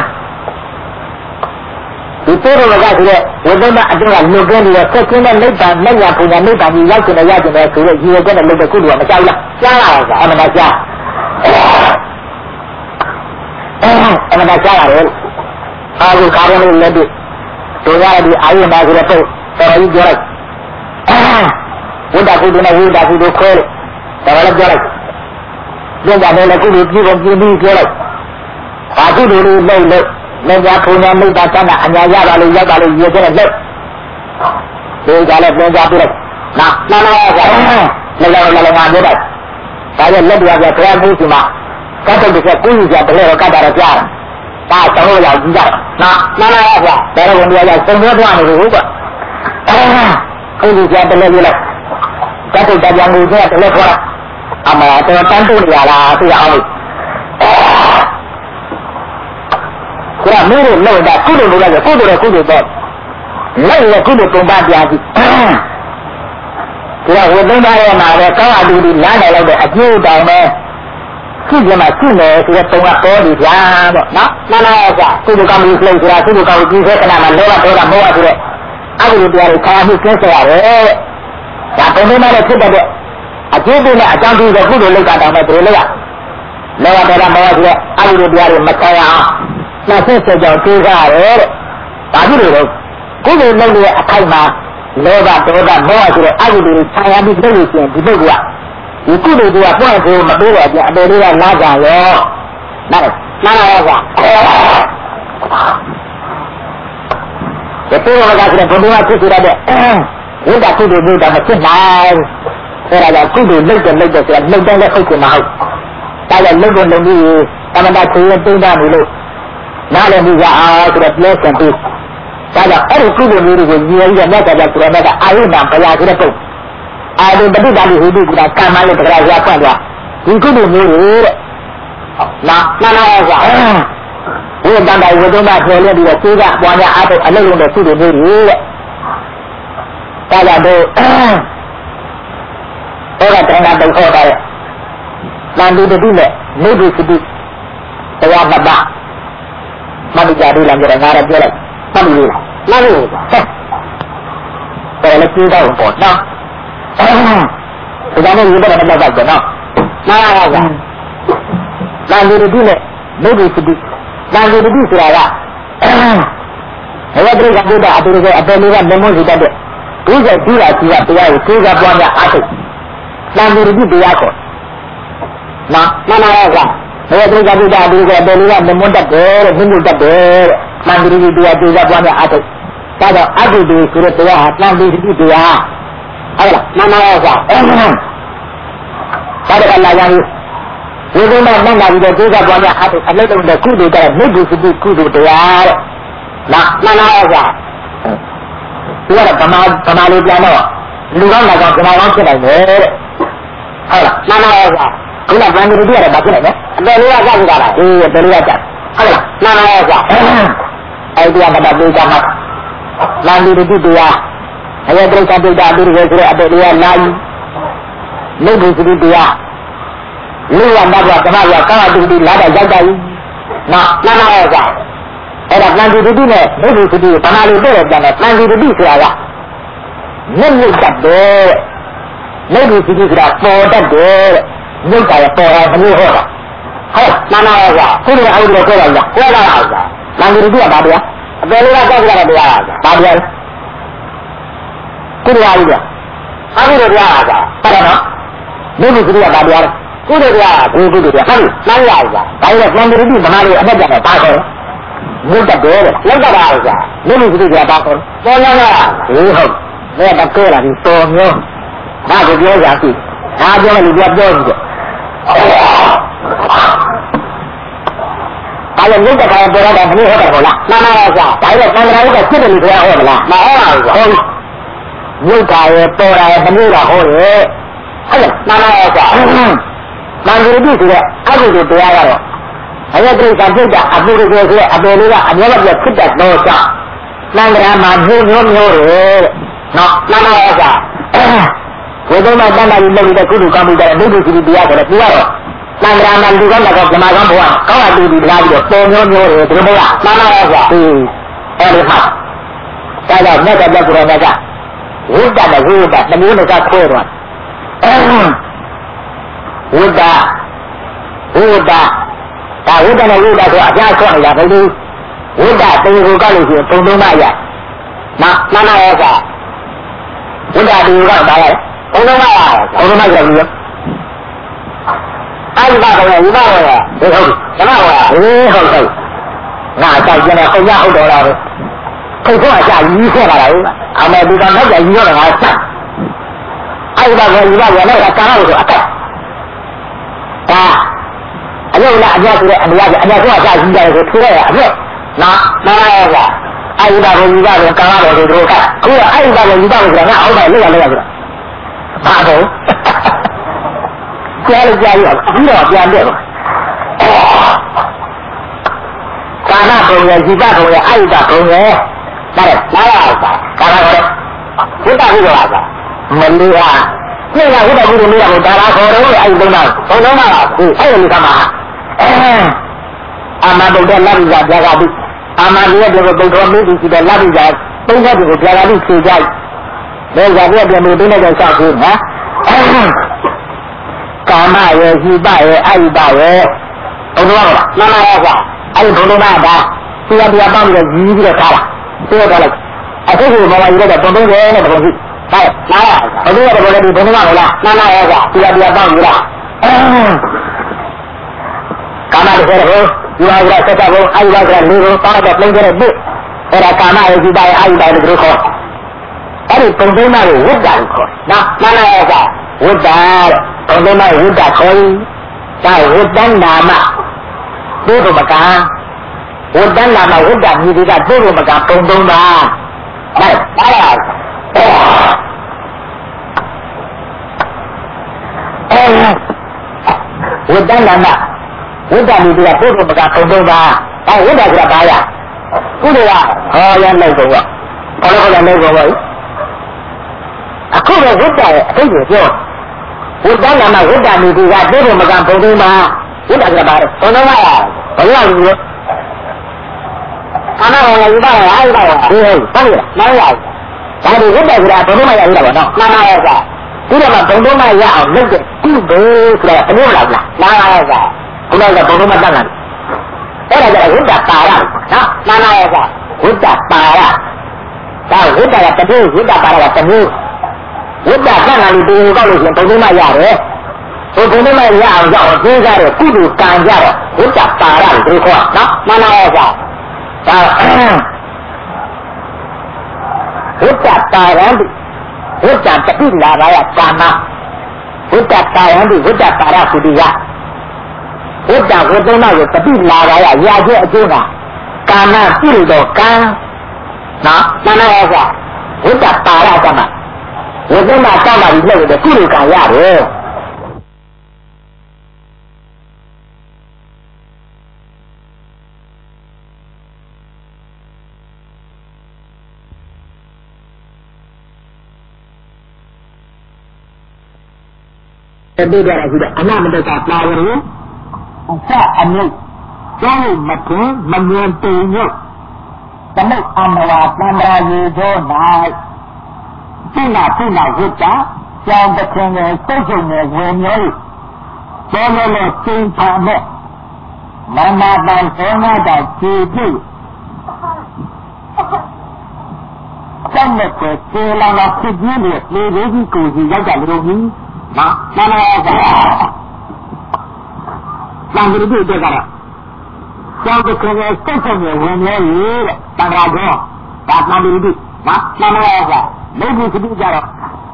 ဒီသိဖို့မကဆိုတဲ့ဝိသုဒ္ဓအတင်းကလွတ်ကင်းပြီးတော့ဆက်ချင်းတဲ့နိဗ္ဗာန်နဲ့ညာပူညာနိဗ္ဗာန်ကြီးရောက်ကျင်တယ်ဆိုတဲ့ရည်ရွယ်ချက်နဲ့လုပ်တဲ့ကုသိုလ်ကမကြောက်လားကြားလာပါကွာအမှန်တရားကြားအမှန်တရားကြားရတယ်အားကိုကာရလေးလက်တွေ့တို့ရတဲ့အာယုနာဆိုတဲ့ပုတ်တော်ကြီးပြောလိုက်ဝိတ္တကုတ္တနဲ့ဝိတ္တကုတ္တခွဲလို့ဒါလည်းပြောလိုက်ပြန်ကြတယ်လည်းကုတ္တပြည့်ကုန်ပြင်းပြီးပြောလိုက်ဘာကုတ္တလေးလုပ်လက်ကြားထုံညာမိတ်တာသနာအညာရပါလို့ရောက်ပါလို့ရေကျတဲ့လက်ဒီကြလည်းပြန်ကြပြလိုက်နော်မှန်ပါရဲ့ကွာလည်းလည်းငါပြောလိုက်ဒါရဲ့လက်တရားပြခရမှုစီမှာကတ်တော့တစ်ခုကြီးကြတယ်တော့ကတ်တာတော့ကြားတာဒါတော့ရောက်ကြည့်ကြနော်မှန်ပါရဲ့ကွာဒါတော့ဝင်ရကြစုံပြောသွားနေလို့ကွာခုကြီးကြတယ်လည်းပြောလိုက်ကတ်တော့တရားမှုကြတယ်လည်းခေါ်တာအမတော်တန်းတူရလားသိရအောင်လို့ကိုယ်ကမင်းတို့လောက်တာကုသိုလ်လုပ်လိုက်ကုသိုလ်တော့လိုက်ရကုသိုလ်ပုံပါပြကြည့်ကိုယ်ကဝိသုဒ္ဓရဲ့မှာပဲကောင်းအတူတူလမ်းတယ်လောက်တဲ့အကျိုးတောင်ပဲရှိကြမှာရှိမယ်ဆိုတဲ့ပုံကပေါ်ဒီဗျာပေါ့နော်မှန်ပါရဲ့ကွာကုသိုလ်ကောင်းမှုလုပ်ဆိုတာကုသိုလ်ကောင်းမှုကြီးစေကနာမှာလောဘဒေါသမောဟဆိုတဲ့အကုသိုလ်တရားတွေခါမှုကျင်းစေရတယ်ဒါပုံမှန်နဲ့ဖြစ်တဲ့အကျိုးတွေနဲ့အကြောင်းတွေကုသိုလ်လုပ်တာတောင်ပဲဒီလိုလုပ်ရလောဘဒေါသမောဟဆိုတဲ့အကုသိုလ်တရားတွေမခံရအောင်နှာဆက်ဆက်ကြောင့်တွေးကြရတယ်တဲ့ဒါဖြစ်လို့ကုသိုလ်လုပ်တဲ့အခိုက်မှာလောဘဒေါသမောဟဆိုတဲ့အကုသိုလ်တွေဆံရပြီးလုပ်လို့ရှိရင်ဒီပုဂ္ဂိုလ်ကဒီကုသိုလ်တွေကပွင့်ဖို့မပေးတော့ပြန်အပေလေးကလာကြရောနားနားရောကွာဒီပုဂ္ဂိုလ်ကဆိုတဲ့ဘုရားဖြစ်ရတဲ့ဝိတ္တကုသိုလ်မျိုးတော့မဖြစ်နိုင်အဲဒါကြောင့်ကုသိုလ်လုပ်တယ်ဆိုတာလှုပ်တယ်လည်းဟုတ်ကမဟုတ်ဒါကြောင့်လုပ်လို့လုပ်ပြီးတမန်တော်ကိုသိတာနေလို့နားလည်မှုရအောင်ဆိုတော့ပြောစံပြီးဒါကြောင့်အဲ့ဒီကုသိုလ်မျိုးတွေကိုညီရည်ရမြတ်တာဆိုတော့အာယုနာဘုရားဆိုတဲ့ပုဂ္ဂိုလ်အာရုံပဋိဒါလိဟိတုကကမ္မလေးတရားရဖွင့်သွားဒီကုသိုလ်မျိုးတွေတဲ့နာရောကွာဘုရားတန်တိုင်ဝိသုဒ္ဓပြောရပြီးတော့သိကပွားများအားထုတ်အလုံးလုံးတဲ့ကုသိုလ်မျိုးတွေတဲ့ဒါကြောင့်တို့ဘုရားတန်တာတုံခေါ်တာတဲ့တန်တူတုနဲ့မိဒ္ဓစတိတရားမပါမတိကြသေးလားကြတော့ငါလည်းပြောလိုက်မှတ်လို့လားမှတ်လို့တယ်လည်းကြည့်တော့ပေါ့နော်ဒါနဲ့ဒီဘက်ကတော့တော့နော်နားရပါလားတန်တူတုနဲ့မိဒ္ဓစတိတန်တူတုဆိုတာကဘယ်လိုပြိကတာအတူတူအပေလေးကမမွန်းစီတတ်တဲ့ဒီကကြည့်လာကြည့်တာတရားကိုသိကြပွားများအားထုတ်တန်တူတုတရားခေါ်နားရပါဘယ်လိုပြိကတာအတူတူအပေလေးကမမွန်းတတ်တယ်တဲ့မြင့်မြတ်တတ်တယ်တန်တူတုတရားသိကြပွားများအားထုတ်ဒါကြောင့်အတုတုဆိုတဲ့တရားဟာတန်တူတုတရားဟုတ်လားနားရပါဒါကလာကြပြီဒီကုန်းတော့မှတ်လာပြီးတော့သိကြပွားများအားထုတ်အလုပ်လုပ်တဲ့ကုသိုလ်တဲ့မိဒ္ဓစတိကုသိုလ်တရားတဲ့နားရပါဒီကတော့ဗမာလေးပြန်တော့လူကောင်းလာတော့ဗမာကောင်းဖြစ်နိုင်တယ်တဲ့ဟုတ်လားနားရပါခုနကဗန္ဓုတိရတယ်ဗာဖြစ်နိုင်တယ်အပေလေးကကြောက်ကြတာအေးအပေလေးကကြောက်ဟုတ်လားနားရပါအဲ့ဒီကမတတ်သေးကြမှာဗန္ဓုတိတရားအယေတ္တပိဋ္ဌာတိရေဆိုတဲ့အပေလေးကလာယူမိဒ္ဓစတိတရားလူရမတ်ကဓမ္မရကာတုတိလာတော့ရောက်တာယူနားရပါအဲ့ဒါတန်တူတုနဲ့မိဒ္ဓစတိဗမာလိုတဲ့ကြတယ်တန်တူတုဆိုတာကမြင့်မြတ်တတ်တယ်မိဒ္ဓစတိဆိုတာပေါ်တတ်တယ်မြင့်တာရပေါ်တာမလို့ဟောတာဟုတ်နာနာရောကခုနကအဲ့ဒီလိုပြောလိုက်တာကိုယ်ကလားကလမ်းကြီးကဘာတရားအပေလေးကကြောက်ကြတယ်တရားကဘာတရားကုရားကြီးကအခုလိုတရားကဟုတ်တယ်နော်ဘုရားကြီးကဘာတရားလဲကုသိုလ်တရားကိုကုသိုလ်တရားဟုတ်ပြီမှန်လားကဒါလည်းလမ်းကြီးကမနာလို့အသက်ကြတယ်ပါခေါ်မြတ်တယ်လက်ကြတာကဘုရားကြီးကပါခေါ်ပေါ်လာတာဟုတ်ဟုတ်ဘယ်တော့လာပြီတော်မျိုးဘာကိုပြောကြပြီဒါပြောလို့ပြောကြည့်ဒါလည်းမြတ်တရားပြောတာမင်းဟုတ်တယ်ဟုတ်လားမှန်ပါလားဒါလည်းသံဃာ့ကဖြစ်တယ်လို့ပြောဟုတ်မလားမဟုတ်ပါဘူးဟုတ်မြတ်တာရဲ့ပေါ်တာရဲ့တမျိုးတာဟောတယ်ဟုတ်လားမှန်ပါလားမန္တရီပြည်ဆိုတဲ့အကုသိုလ်တရားကတော့အယတိကပြိတ္တာအပုရိသေဆိုတဲ့အပေလေးကအများကြီးဖြစ်တတ်တော့ကြောင့်သံဃာမှာမျိုးတယ်နော်မှန်ပါလားဝိသုမတဏ္ဍာကြီးလုပ်တဲ့ကုသိုလ်ကောင်းမှုတဲ့ဒုက္ခစီတရားဆိုတဲ့ပြီးတော့သံဃာမှာလူကောင်းတဲ့ဓမ္မကောင်းဘဝကောင်းတာတူပြီးတရားပြီးတော့ပေါ်မျိုးတယ်ဒီလိုမလားမှန်ပါလားအဲ့ဒီဟာဒါကြောင့်မြတ်စွာဘုရားကဝိတ္တနဲ့ဝိဝိတ္တတမျိုးနဲ့ကခွဲတော့ဝိတ္တဝိဝိတ္တဒါဝိတ္တနဲ့ဝိဝိတ္တဆိုအပြားဆွနေတာဘယ်လိုဝိတ္တတေကိုကောက်လို့ရှိရင်သုံးမရမှန်ပါရဲ့ကဝိတ္တတေကိုကောက်ပါလားသုံးမရသုံးမရဘူးအဲ့ဒီဘာကောဝိပါရောဟုတ်ဟုတ်ဓမ္မရောဟုတ်ဟုတ်ငါကြိုက်ကြတယ်ဟုတ်ရဟုတ်တော်လားထိတ်ခွအကြကြီးခဲ့တာလားအမေဒီကောင်တော့ကြကြီးတော့ငါဆက်အဲ့ဒီဘာကောဝိပါရောလည်းကာရလို့ဆိုအတက်ဒါအယုတ်လားအပြတ်ဆိုတဲ့အများကြီးအများဆုံးအကြကြီးတယ်ဆိုထိုးရအပြတ်နာနာရောကအဲ့ဒီဘာကောဝိပါရောကာရလို့ဆိုတို့ကအခုအဲ့ဒီဘာကောဝိပါရောကငါအောက်တိုင်းလောက်ရဆိုတာဘာတော့ကြားလို့ကြားရပြီးတော့ပြန်တယ်ကာဏဘုံရဲ့ဇိတဘုံရဲ့အာယုတဘုံရဲ့ဒါလည်းနားရအောင်ကာဏခေါ်ဝိတ္တဘုရားကမလေးဟာနေ့ကဝိတ္တဘုရားမျိုးကိုဒါလာခေါ်တော့အဲ့ဒီဘုံတော့ဘုံတော့မှာအဲ့ဒီကမှာအာမဘုဒ္ဓလက်ပြီးပြာကတိအာမလေးရဲ့ဘုရားဘုရားမင်းကြီးတဲ့လက်ပြီးသုံးချက်ကိုပြာကတိဖြေကြတယ်ဒါကြပြပြန်ပြီးတင်းတဲ့ကြောက်ဘူးနော်ကာမရဲ့ဟိပရဲ့အာယုပရဲ့ဘုံတော့လားမှန်ပါရဲ့ကွာအဲ့ဒီဘုံတော့ဒါတရားပေါင်းပြီးတော့ကြီးပြီးတော့ထားတာပြောတော့လိုက်အခုကမလာရတဲ့ဘုံတော့ရဲ့နဲ့ဘုံကြီးဟုတ်လားဘုံတော့လည်းဒီဘုံတော့ဟုတ်လားမှန်ပါရဲ့ကွာတရားပေါင်းပြီးတော့ကာမတွေဆိုတော့ဒီဝါရဆက်တာဘုံအာယုပကလေးကိုတောင်းတဲ့ပြင်ကြတဲ့ဘိအဲ့ဒါကာမရဲ့ဟိပရဲ့အာယုပရဲ့တို့ခေါ်အဲ့ဒီဘုံတော့ကိုဝိတ္တကိုခေါ်နော်မှန်ပါရဲ့ကွာဝိတ္တဘုံတော့ဝိတ္တခေါ်ဒါဝိတ္တနာမသို့မကဝိတ္တနာမဝိတ္တမြည်တွေကသို့မကပုံသုံးပါဟုတ်ပါလားဝိတ္တနာမဝိတ္တမြည်တွေကသို့မကပုံသုံးပါအဲဝိတ္တဆိုတာဘာလဲကုသိုလ်ကဟောရလိုက်တော့ဘာလို့လဲလိုက်တော့အခုတော့ဝိတ္တရဲ့အတိတ်ကိုပြောဝိတ္တနာမဝိတ္တမြည်တွေကသို့မကပုံသုံးပါဝိတ္တကဘာလဲဘုံတော့ဘယ်လိုလဲကာမရောယူပါလားယူပါလားဟုတ်ဟုတ်လားမရဘူးဒါဒီဝိတ္တကဘယ်လိုမှရဘူးလားနော်မှန်ပါရဲ့ကွာဒီတော့မှဘုံတော့မှရအောင်လုပ်တဲ့ကုသိုလ်ဆိုတာအမျိုးလားမှန်ပါရဲ့ကွာခုနကဘုံတော့မှတတ်တာအဲ့ဒါကြဝိတ္တပါရနော်မှန်ပါရဲ့ကွာဝိတ္တပါရဒါဝိတ္တကတည်းဝိတ္တပါရကတည်းဝိတ္တကံလာလို့ဒီကောက်လို့ရှင်ဘုံတော့မှရတယ်ဘုံတော့မှရအောင်ကြောက်သိကြတယ်ကုသိုလ်ကံကြတော့ဝိတ္တပါရလို့ဒီခေါ်နော်မှန်ပါရဲ့ကွာဒါဝိတ္တပါရံတိဝိတ္တတတိလာရကာမဝိတ္တပါရံတိဝိတ္တပါရသုတိယဝိတ္တဝိတ္တမကိုတတိလာရရာကျအကျိုးကကာမပြုတော့ကံနော်မှန်ပါရဲ့ကွာဝိတ္တပါရကမဝိတ္တမကမ္မကြီးလုပ်တဲ့ကုသိုလ်ကံရတယ်ဒီကြရခုအနာမတ္တပါဝရအစအမြုပ်ကျောင်းမကွန်းမငြင်းပင်ညုတ်သမုတ်အမဝါသံဃာရေကျော်၌သိနာဝိတ္တကျောင်းတစ်ခုနဲ့တုတ်ချုံနဲ့ဝင်မျိုးကျောင်းလည်းကျင်းပါနဲ့ Mama dan saya dah cuci. Sampai ke selama sejenis lebih kuji jaga lebih. Mana ada? Langgar itu jaga. Sampai kerja sesuatu yang ini tangganya tak nanti itu. Mana ada? Lebih sedikit jaga.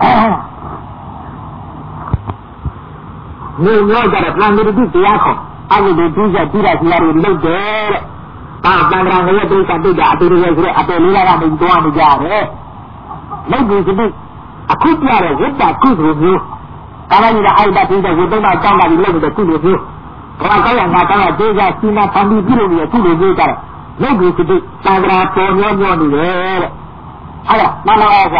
Ni jaga langgar itu tiada. Aku berusaha tidak selalu belajar. Tangan saya tu satu dah tu dia sudah apa lila dah berdoa menjadi. Lebih sedih. Aku tiada kita aku dulu. Kalau ni dah ada tidak kita nak tahu lagi lebih kita dulu. Kalau kau yang nak tahu dia sini kami dulu dia tu dulu cara. Lebih sedih. Tangan punya ni le. Ayah mana aja.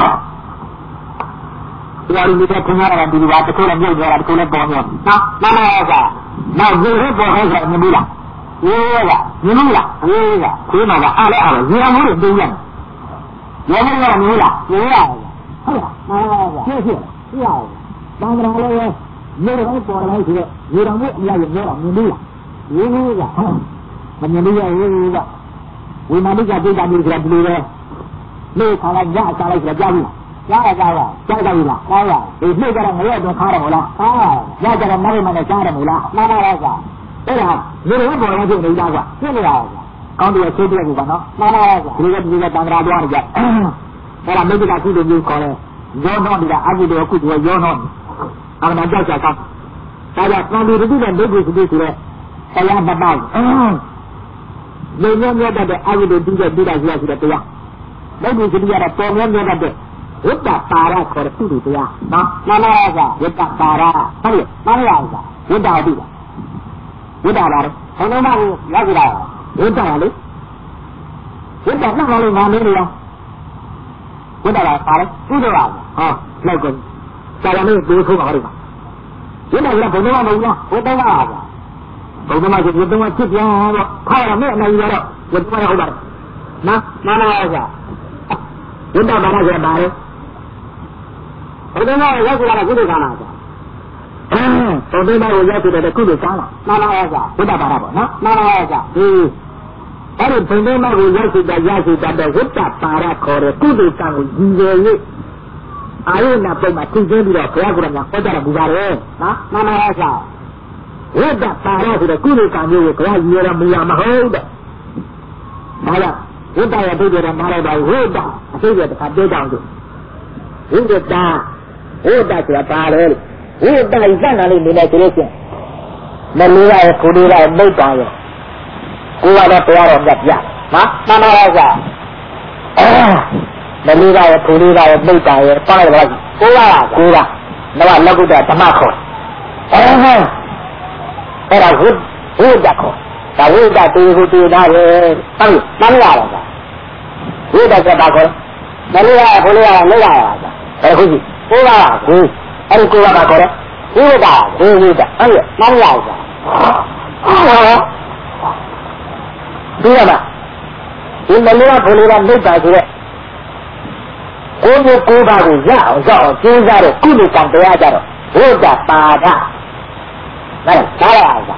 Kalau ni kita punya orang di luar tu orang dia orang tu lebih banyak. Mana aja. Nah, jadi boleh saya nyebut. Iya, nyebut. Iya, cuma ada. Dia mula dengan. Dia mula nyebut. Iya. Mana? Iya. Bagaimana ya? Dia orang boleh dia. Dia orang nyebut. Iya. Menyebut iya. Wina dia jadi dulu. Ni kalau jadi. Jangan lah. Ini cara saya tu cara mula. Cara mana cara mula. Mana ada? Ni orang boleh je ni jaga. Ni ada. Kau dia sedih juga, no? Mana ada? Juga tangga dua aja. Kalau mereka tu dia kau, jono dia, aku dia aku dia jono. Aku nak jaga kan. Saya nanti itu dan dia sedih. Saya babai. Dia ada aku dia sudah tua. Dia sedih ada problem dia ada. Udah parah korupsi itu ya, mana aja, udah parah, mana aja, udah ada, udah ada, kalau mana lagi dah, udah ada, udah mana ni ya, udah ada parah, udah ada, lagi, saya ni dulu tu hari ni, udah ada benda mana, udah ada, benda macam ya, kalau ni ada, benda ada, mana aja, udah mana je baru. Bagaimana ya sudah kudu kana aja. Bagaimana ya sudah kudu kana. Mana aja. Sudah berapa? Mana aja. Tapi bagaimana ya sudah kita para kore kudu kana jinjeli. Ayo nak mati jadi dah kurang yang pada bugare. Mana aja. Sudah para sudah kudu kana kurang yang mulia mahal. Mana? Sudah ya dia mara dah sudah. Sudah ada dah tu. Sudah udah siapa lagi? Udah izan ali nilai terusnya. Melihat kuliah baik aja. Kuliah pelan enggak ya? Mana aja? Melihat kuliah baik aja. Panggil lagi. Kuliah. Nama lagu dah tamak. Era udah kok. Tahu dah tu dah. Panggil. Mana aja? Udah siapa kok? Melihat kuliah aja. Kuji. Kuliah. Hari kuliah apa kore? Udah. Ayo, mana aja? Dua dah. Ini melihat kuliah ni tak sih? Kubu baru jauh, tinggal kubu sampai aja. Udah pada. Mana aja?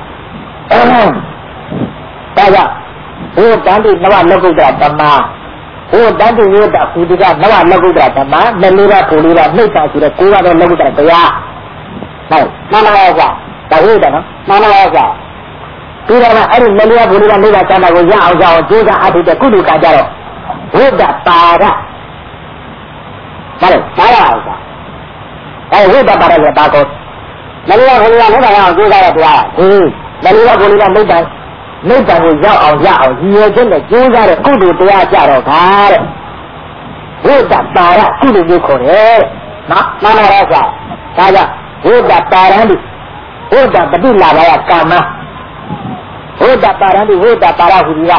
Pada. Udah di nama lagu drama. Dan tu dia tak sudah nama lagu drama, melihat kuliah ni tak sudah kuliah lagu drama ya. Mana aja? Tahu dah, mana aja? Tidak ada melihat kuliah ni tak sama jauh juga ada kudu kajar. Udah parah. Mana aja? Udah parah ya takut. Melihat kuliah ni tak juga ya. Melihat kuliah ni tak. Ni tak jauh, dia jenis juga kudu dia cari kar. Udah parah kudu dikore. Mana rasa? Saya udah parah ni. Udah betul lah ya kama. Udah parah dia.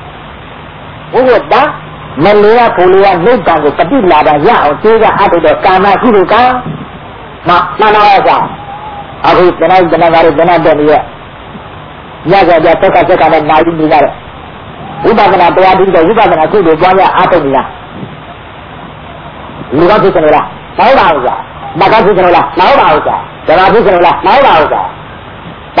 Udah melihat kuliah ni tak betul lah ya. Juga ada kama kudu kan. Mana rasa? Aku benar dia. Jaga cakap naik ni kan. Ubah mana tuan dia, ubah mana tu dia buatnya apa ni lah. Luar tu sebelah, tahu tak? Bagai tu sebelah, tahu tak? Jalan tu sebelah, tahu tak?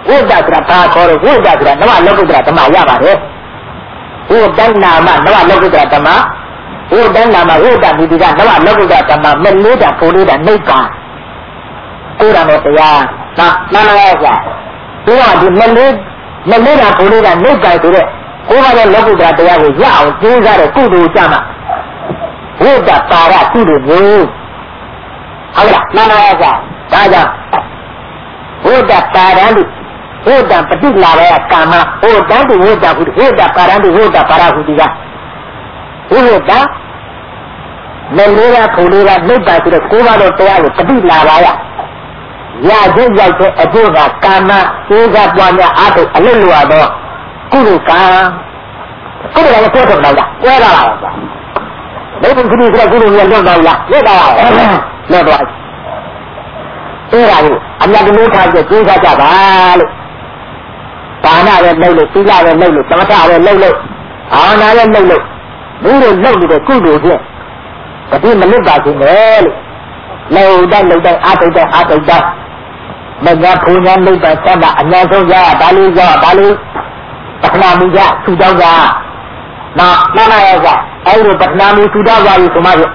ဝိတ္တဆိုတာဘာခေါ်လဲဝိတ္တဆိုတာနဝလောကုတ္တရာဓမ္မရပါတယ်ဝိတ္တနာမနဝလောကုတ္တရာဓမ္မဝိတ္တနာမဝိတ္တမိတိကနဝလောကုတ္တရာဓမ္မမလေးတာဖိုလေးတာနိဗ္ဗာန်ကိုယ်တော်တရားနော်မှန်ပါရဲ့ကွာဒီကဒီမလေးတာဖိုလေးတာနိဗ္ဗာန်ဆိုတဲ့ကိုယ်ကလည်းလောကုတ္တရာတရားကိုရအောင်ကျိုးစားတဲ့ကုသိုလ်ကြမှာဝိတ္တပါရကုသိုလ်မျိုးဟုတ်လားမှန်ပါရဲ့ကွာဒါကြောင့်ဝိတ္တပါရံတိဝိတ္တပฏิလာရကာမဝိတ္တတိဝိတ္တဟုဝိတ္တပါရံတိဝိတ္တပါရဟုတိကဝိတ္တမလေးတာဖိုလေးတာနိဗ္ဗာန်ဆိုတဲ့ကိုယ်တော်တရားကိုပฏิလာပါရရခြင်းရောက်တဲ့အကျိုးကကာမစေကပွားများအားထုတ်အလွတ်လွာတော့ကုသိုလ်ကံကုသိုလ်ကလည်းပြောတော့လားပြောတာပါကွာဘယ်လိုကုသိုလ်ဆိုကုသိုလ်ရလွတ်တော့လားလွတ်တာပါလွတ်တော့အဲ့ဒါကိုအမြတ်တလို့ထားပြီးကျိုးစားကြပါလို့ဘာနာပဲလှုပ်လို့သီလပဲလှုပ်လို့သမထပဲလှုပ်လို့အာနာပဲလှုပ်လို့ဘုရားလှုပ်နေတဲ့ကုသိုလ်ဖြင့်တတိမလွတ်ပါဘူးလေလို့လှုပ်တဲ့အာထုတဲ့အာထုတဲ့မညာဖူညာနိဗ္ဗာန်သတ်တာအများဆုံးရဒါလေးရောဒါလေးပထမမူရထူတောင်းတာနော်မှန်ပါရဲ့ကွာအဲ့ဒီပထမမူထူတောင်းပါပြီဆိုမှပြ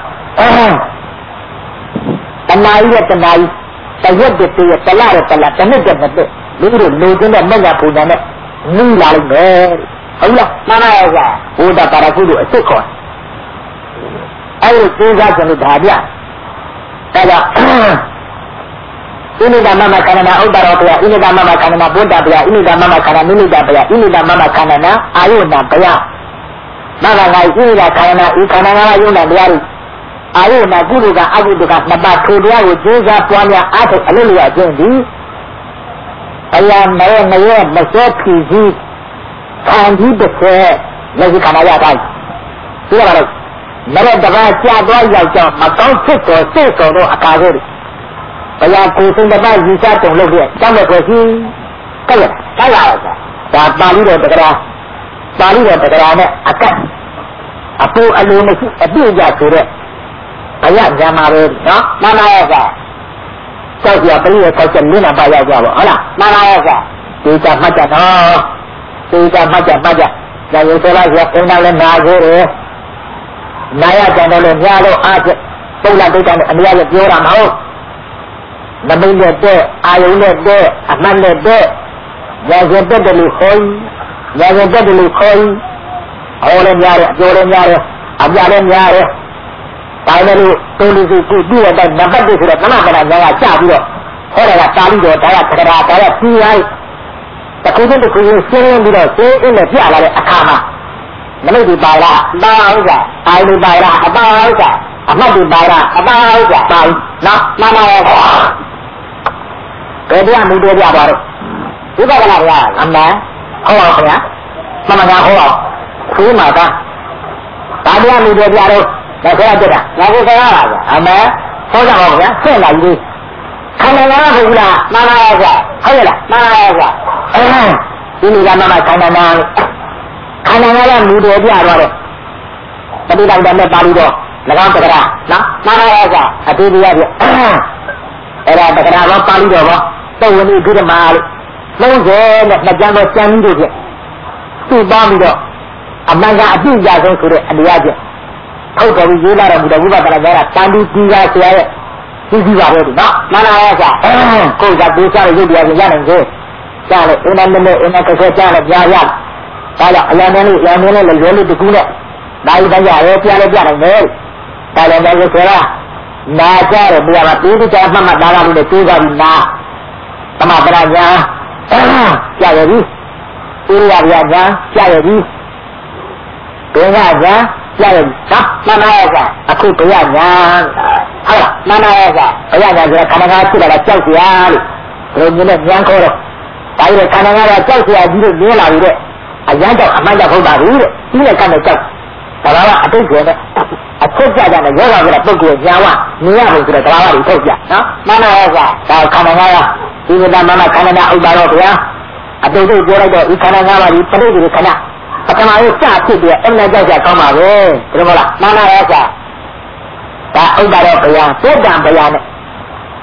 တဏှာကြီးရဲ့တဏှာကြီးတရက်တည်းရဲ့တလရဲ့တလတစ်နှစ်တည်းနဲ့လူတို့လိုချင်တဲ့မညာဖူညာနဲ့နည်းလာလိုက်မယ်ဟုတ်လားမှန်ပါရဲ့ကွာဘုဒ္ဓပါရကုတို့အစ်စ်ခေါ်အဲ့ဒီသိစားခြင်းလို့ဒါပြဒါကြောင့်ဣနိဒမမခန္ဓာဥဒ္ဒရောဘုရားဣနိဒမမခန္ဓာဘုဒ္ဓဘုရားဣနိဒမမခန္ဓာနိမိတဘုရားဣနိဒမမခန္ဓာအာယုဏဘုရားမဂ္ဂငါဣနိဒခန္ဓာဤခန္ဓာငါးပါးယုံနာတရားဤအာယုဏကုသိုလ်ကအကုသိုလ်ကနှစ်ပါးထိုတရားကိုကျိုးစားပွားများအားထုတ်အလို့လျက်ခြင်းသည်အရာမရဲမစောဖြီးကြီးခံကြီးတစ်ဆယ်လက်ရှိခန္ဓာရတိုင်းဒီလိုပါလို့မရတပါးကြာသွားရောက်ကြောင်းမကောင်းဖြစ်တော်စိတ်တော်တို့အကာကိုဘုရားကိုယ်ဆုံးတစ်ပါးယူစားတုံလို့ပြတောင်းတဲ့ကိုရှိကဲ့တိုက်လာတာဒါပါဠိတော်တက္ကရာပါဠိတော်တက္ကရာနဲ့အကတ်အပူအလိုမရှိအပြည့်ကြဆိုတဲ့ဘုရားညမှာပဲနော်မှန်ပါရဲ့ကွာကြောက်ကြပရိယေဆောက်ချက်လင်းလာပါရောက်ကြပါဟုတ်လားမှန်ပါရဲ့ကွာဒီကမှတ်ကြတော့ဒီကမှတ်ကြဒါရုပ်ဆိုလိုက်ရအင်းသားလည်းနာသေးတယ်နာရကြတယ်လို့များလို့အားဖြင့်ပုံလာဒိဋ္ဌာနဲ့အမြဲတမ်းပြောတာမဟုတ်နမိတ်နဲ့တဲ့အာယုန်နဲ့တဲ့အမှန်နဲ့တဲ့ရာဇတက်တယ်လို့ခေါ်ရာဇတက်တယ်လို့ခေါ်ဟောလည်းများတယ်အကျော်လည်းများတယ်အပြလည်းများတယ်ဒါနဲ့လို့တိုးလို့စုပြုရတဲ့နံပါတ်1ဆိုတော့ကနကနာညာကစပြီးတော့ဟောတာကပါဠိတော်ဒါကသက္ကရာဒါကပြီးရိုင်းတစ်ခုချင်းတစ်ခုချင်းရှင်းလင်းပြီးတော့ရှင်းအင်းနဲ့ပြလာတဲ့အခါမှာနမိတ်ဒီပါလားပါဥစ္စာအာယုန်ပါလားအပါဥစ္စာအမှတ်ဒီပါလားအပါဥစ္စာပါနော်မှန်ပါရဲ့ဘယ်တရားမူတော်ပြပါတော့ဝိပဿနာဗျာအမှန်ဟောပါခင်ဗျာမမကဟောပါခူးမှာဒါတရားမူတော်ပြတော့ဒါဆိုရတဲ့တာငါကိုပြောရတာဗျာအမှန်ဟောကြပါဗျာဆင့်လာပြီခန္ဓာငါးဘူးလားမှန်ပါရဲ့ကွာဟုတ်ရဲ့လားမှန်ပါရဲ့ကွာဒီလိုကမှမခန္ဓာငါးခန္ဓာငါးကမူတော်ပြတော့တယ်ပฏิတောင်တမဲ့ပါဠိတော်၎င်းတက္ကရာနော်မှန်ပါရဲ့ကွာအတေးတရားပြအဲ့ဒါတက္ကရာဘောပါဠိတော်ဘောသုဝနိဒုရမလို့30နဲ့နှစ်ကျမ်းတော့ကျမ်းကြီးတို့ဖြင့်သူ့ပေါင်းပြီးတော့အမှန်ကအပြည့်အစုံဆိုတဲ့အတရားဖြင့်ထုတ်တော်ပြီးရေးလာတော်မူတဲ့ဝိပဿနာကြားတာတန်တူကြီးကားဆရာရဲ့ကြီးပါပဲဒီနော်မှန်ပါရဲ့ကွာကိုယ်ကဒေသရဲ့ရုပ်တရားကိုရနိုင်သေးကြားလို့အင်းနဲ့နဲ့အင်းနဲ့ကဆက်ကြားလို့ကြားရဒါကြောင့်အရင်ကလေးရောင်းနေလို့လွယ်လို့တကူနဲ့ဒါကြီးတရားရဲပြလဲပြနိုင်တယ်ဒါလည်းလည်းဆိုတော့နာကြတယ်ပြရမှာပြီးကြမှတ်ဒါကလို့တွေးကြပြီးနာသမပရညာကြာရပြီဥရိယညာကြာရပြီဘယ်ကညာကြာရပြီဟာမနာရကအခုဘယ်ညာဟုတ်လားမနာရကဘယ်ညာဆိုခန္ဓာငါးဖြစ်လာတာကြောက်စရာလို့ဘယ်လိုမျိုးနဲ့ညာခေါ်တော့ဒါကြီးခန္ဓာငါးကကြောက်စရာကြီးလို့မြင်လာပြီတဲ့အရန်ကြောက်အမှန်ကြောက်ဟုတ်ပါဘူးတဲ့ဒီနဲ့ကမ်းနဲ့ကြောက်ဒါကအတိတ်ကျနဲ့အချက်ကြတဲ့ယောဂကပုဂ္ဂိုလ်ညာဝမြင်ရလို့ဆိုတော့ဒါကတွေထုတ်ပြနော်မနာရကဒါခန္ဓာငါးဒီကတမမခန္ဓာဥပါတော့ဗျာအတိတ်ကိုပြောလိုက်တော့ဒီခန္ဓာငါးပါးဒီပရိသေခဏပထမရေးစဖြစ်ပြီးအမှန်ကြောက်ကြကောင်းပါပဲဒီလိုမလားမနာရကဒါဥပါတော့ဗျာသုတ္တံဗျာနဲ့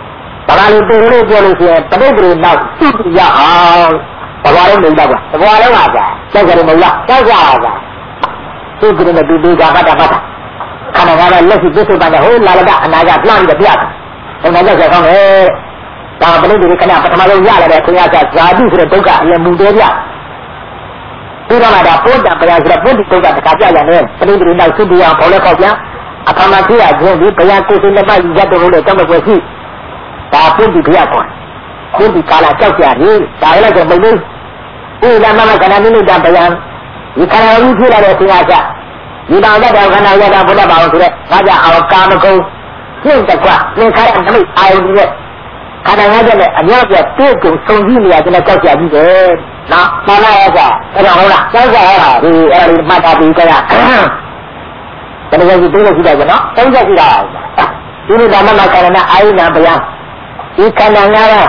ဘာလို့တူလို့ပြောလို့ရှိရင်တပိတ်တွေနောက်သူ့ရအောင်ဘဝလုံးနေတော့ကွာဘဝလုံးပါကွာကြောက်ကြတယ်မလားကြောက်ကြပါကွာသူ့ကလေးနဲ့တူကပတ်တာခဏကလက်ရှိပြစ်စုံပါတဲ့ဟိုလာလာကအနာကလှမ်းပြီးပြတာဟိုနာကြောက်ကောင်းတယ်ဒါပလိတွေခဏပထမဆုံးရလာတဲ့ခင်ဗျာကဇာတိဆိုတဲ့ဒုက္ခအရင်မူသေးပြဒီတော့မှဒါပို့တာပရာဆိုတော့ပုဒ်ဒုက္ခတခါပြရတယ်ပလိတွေနောက်သုတ္တရာဘောလဲခေါက်ပြန်အခါမှာကြည့်ရခြင်းဒီဘုရားကိုယ်စိတ်လက်ပတ်ရတ်တော်လို့ကြောက်မကွယ်ရှိဒါပုဒ်ဒီဘုရားခေါ်ပုဒ်ဒီကာလာကြောက်ကြတယ်ဒါလည်းဆိုမလို့ဥဒ္ဒမမကဏမိနုတဘယံဒီခန္ဓာကြီးဖြစ်လာတဲ့ခင်ဗျာကဒီတောင်တတ်တော်ခန္ဓာရတာဘုရားပါအောင်ဆိုတဲ့ငါကြအောင်ကာမဂုဏ်နှိမ့်တကွသင်္ခါရနမိတ်အာယုန်ရဲ့ခန္ဓာငါးချက်နဲ့အများပြတိုးကုန်ဆုံးကြည့်နေရတဲ့ကြောက်ကြကြီးတယ်နော်မှန်ပါရဲ့ကအဲ့ဒါဟုတ်လားကြောက်ကြရတာဒီအဲ့ဒီမှတ်တာပြီးကြရဘယ်လိုကြီးတိုးလို့ရှိတာကနော်သုံးချက်ရှိတာဒီလိုဓမ္မမှာခန္ဓာအာယုန်နာဗျာဒီခန္ဓာငါးရ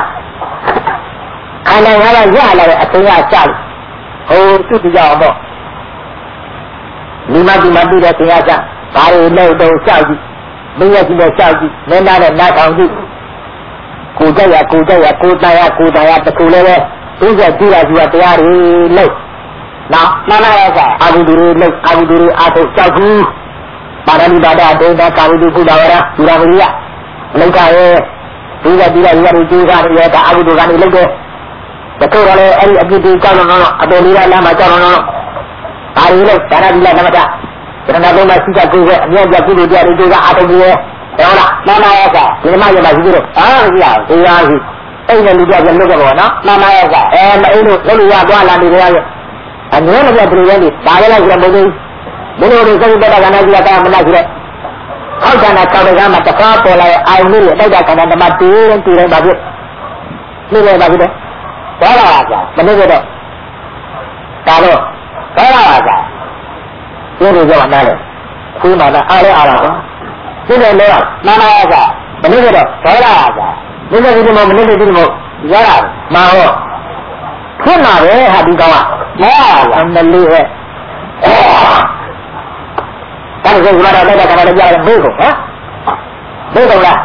လာတဲ့အသိဉာဏ်ကြလို့ဟိုသူ့တရားတော့ဒီမှာပြီးတဲ့တရားကြဘာတွေလို့တော့ကြောက်ကြည့်မင်းရဲ့ဒီလိုကြောက်ကြည့်မင်းသားနဲ့နားထောင်ကြည့်ကိုကြရကိုတရားတခုလည်းပဲသူကကြည့်ရကြတရားတွေလို့နော်မှန်ပါရဲ့အာဟုဒူတွေလို့အာဟုဒူတွေအာထုတ်ကြောက်ဘူးပါရမီဘာဒဒေတာကာဝိတုကုဒါဝရဒူရမရိယလောကရဲ့ဒီကဒီကရရကျိုးကားရဲ့အာဟုဒူကနေလို့တဲ့တချို့ကလည်းအဲ့ဒီအပြစ်တွေကြောက်လို့နော်အတော်လေးလာမှကြောက်လို့နော်ဒါတွေလို့ဒါရဒီလာနမတကျန်တဲ့ဘုံမှာရှိတဲ့ကိုယ်ကအမြတ်ပြကုသိုလ်တရားတွေကအာထုတ်ပြီးရဲ့ဟုတ်လားမှန်ပါရဲ့ဒီမှာရပါရှိသေးတယ်မရှိရဘူးတရားရှိအဲ့ဒီလူတရားပြန်လုပ်ကြပါနော်မှန်ပါရဲ့မအိလို့လုပ်လို့ရသွားလာနေကြရဲ့အငြင်းမပြတ်ပြည်ရဲ့ဒါလည်းလိုက်ကြပုံသေးဘုလိုတွေစိတ်တက်တာကလည်းကြည့်တာမလားကြည့်လိုက်ဟောက်တာကောင်းတဲ့ကမှတကားပေါ်လာတဲ့အာယုန်လေးတိုက်တာကဏ္ဍဓမ္မတူတယ်ပါဖြစ်နေတယ်ပါဖြစ်တယ်ဒါပါကမနေ့ကတော့ဒါတော့ဒါပါကဒီလိုကြောင့်နားလေခွေးမှာအားလဲအားလာတော့ဒီလိုလဲနားနာကမနေ့ကတော့ဒါပါကဒီလိုဒီလိုမနေ့ဒီလိုရတာမဟုတ်ဖြစ်မှာပဲဟာဒီကောင်ကမမလေးဟဲ့ဒါဆိုကြတော့လည်းခဏလည်းကြားတယ်ဘိုးကောင်ဟမ်ဘိုးကောင်လား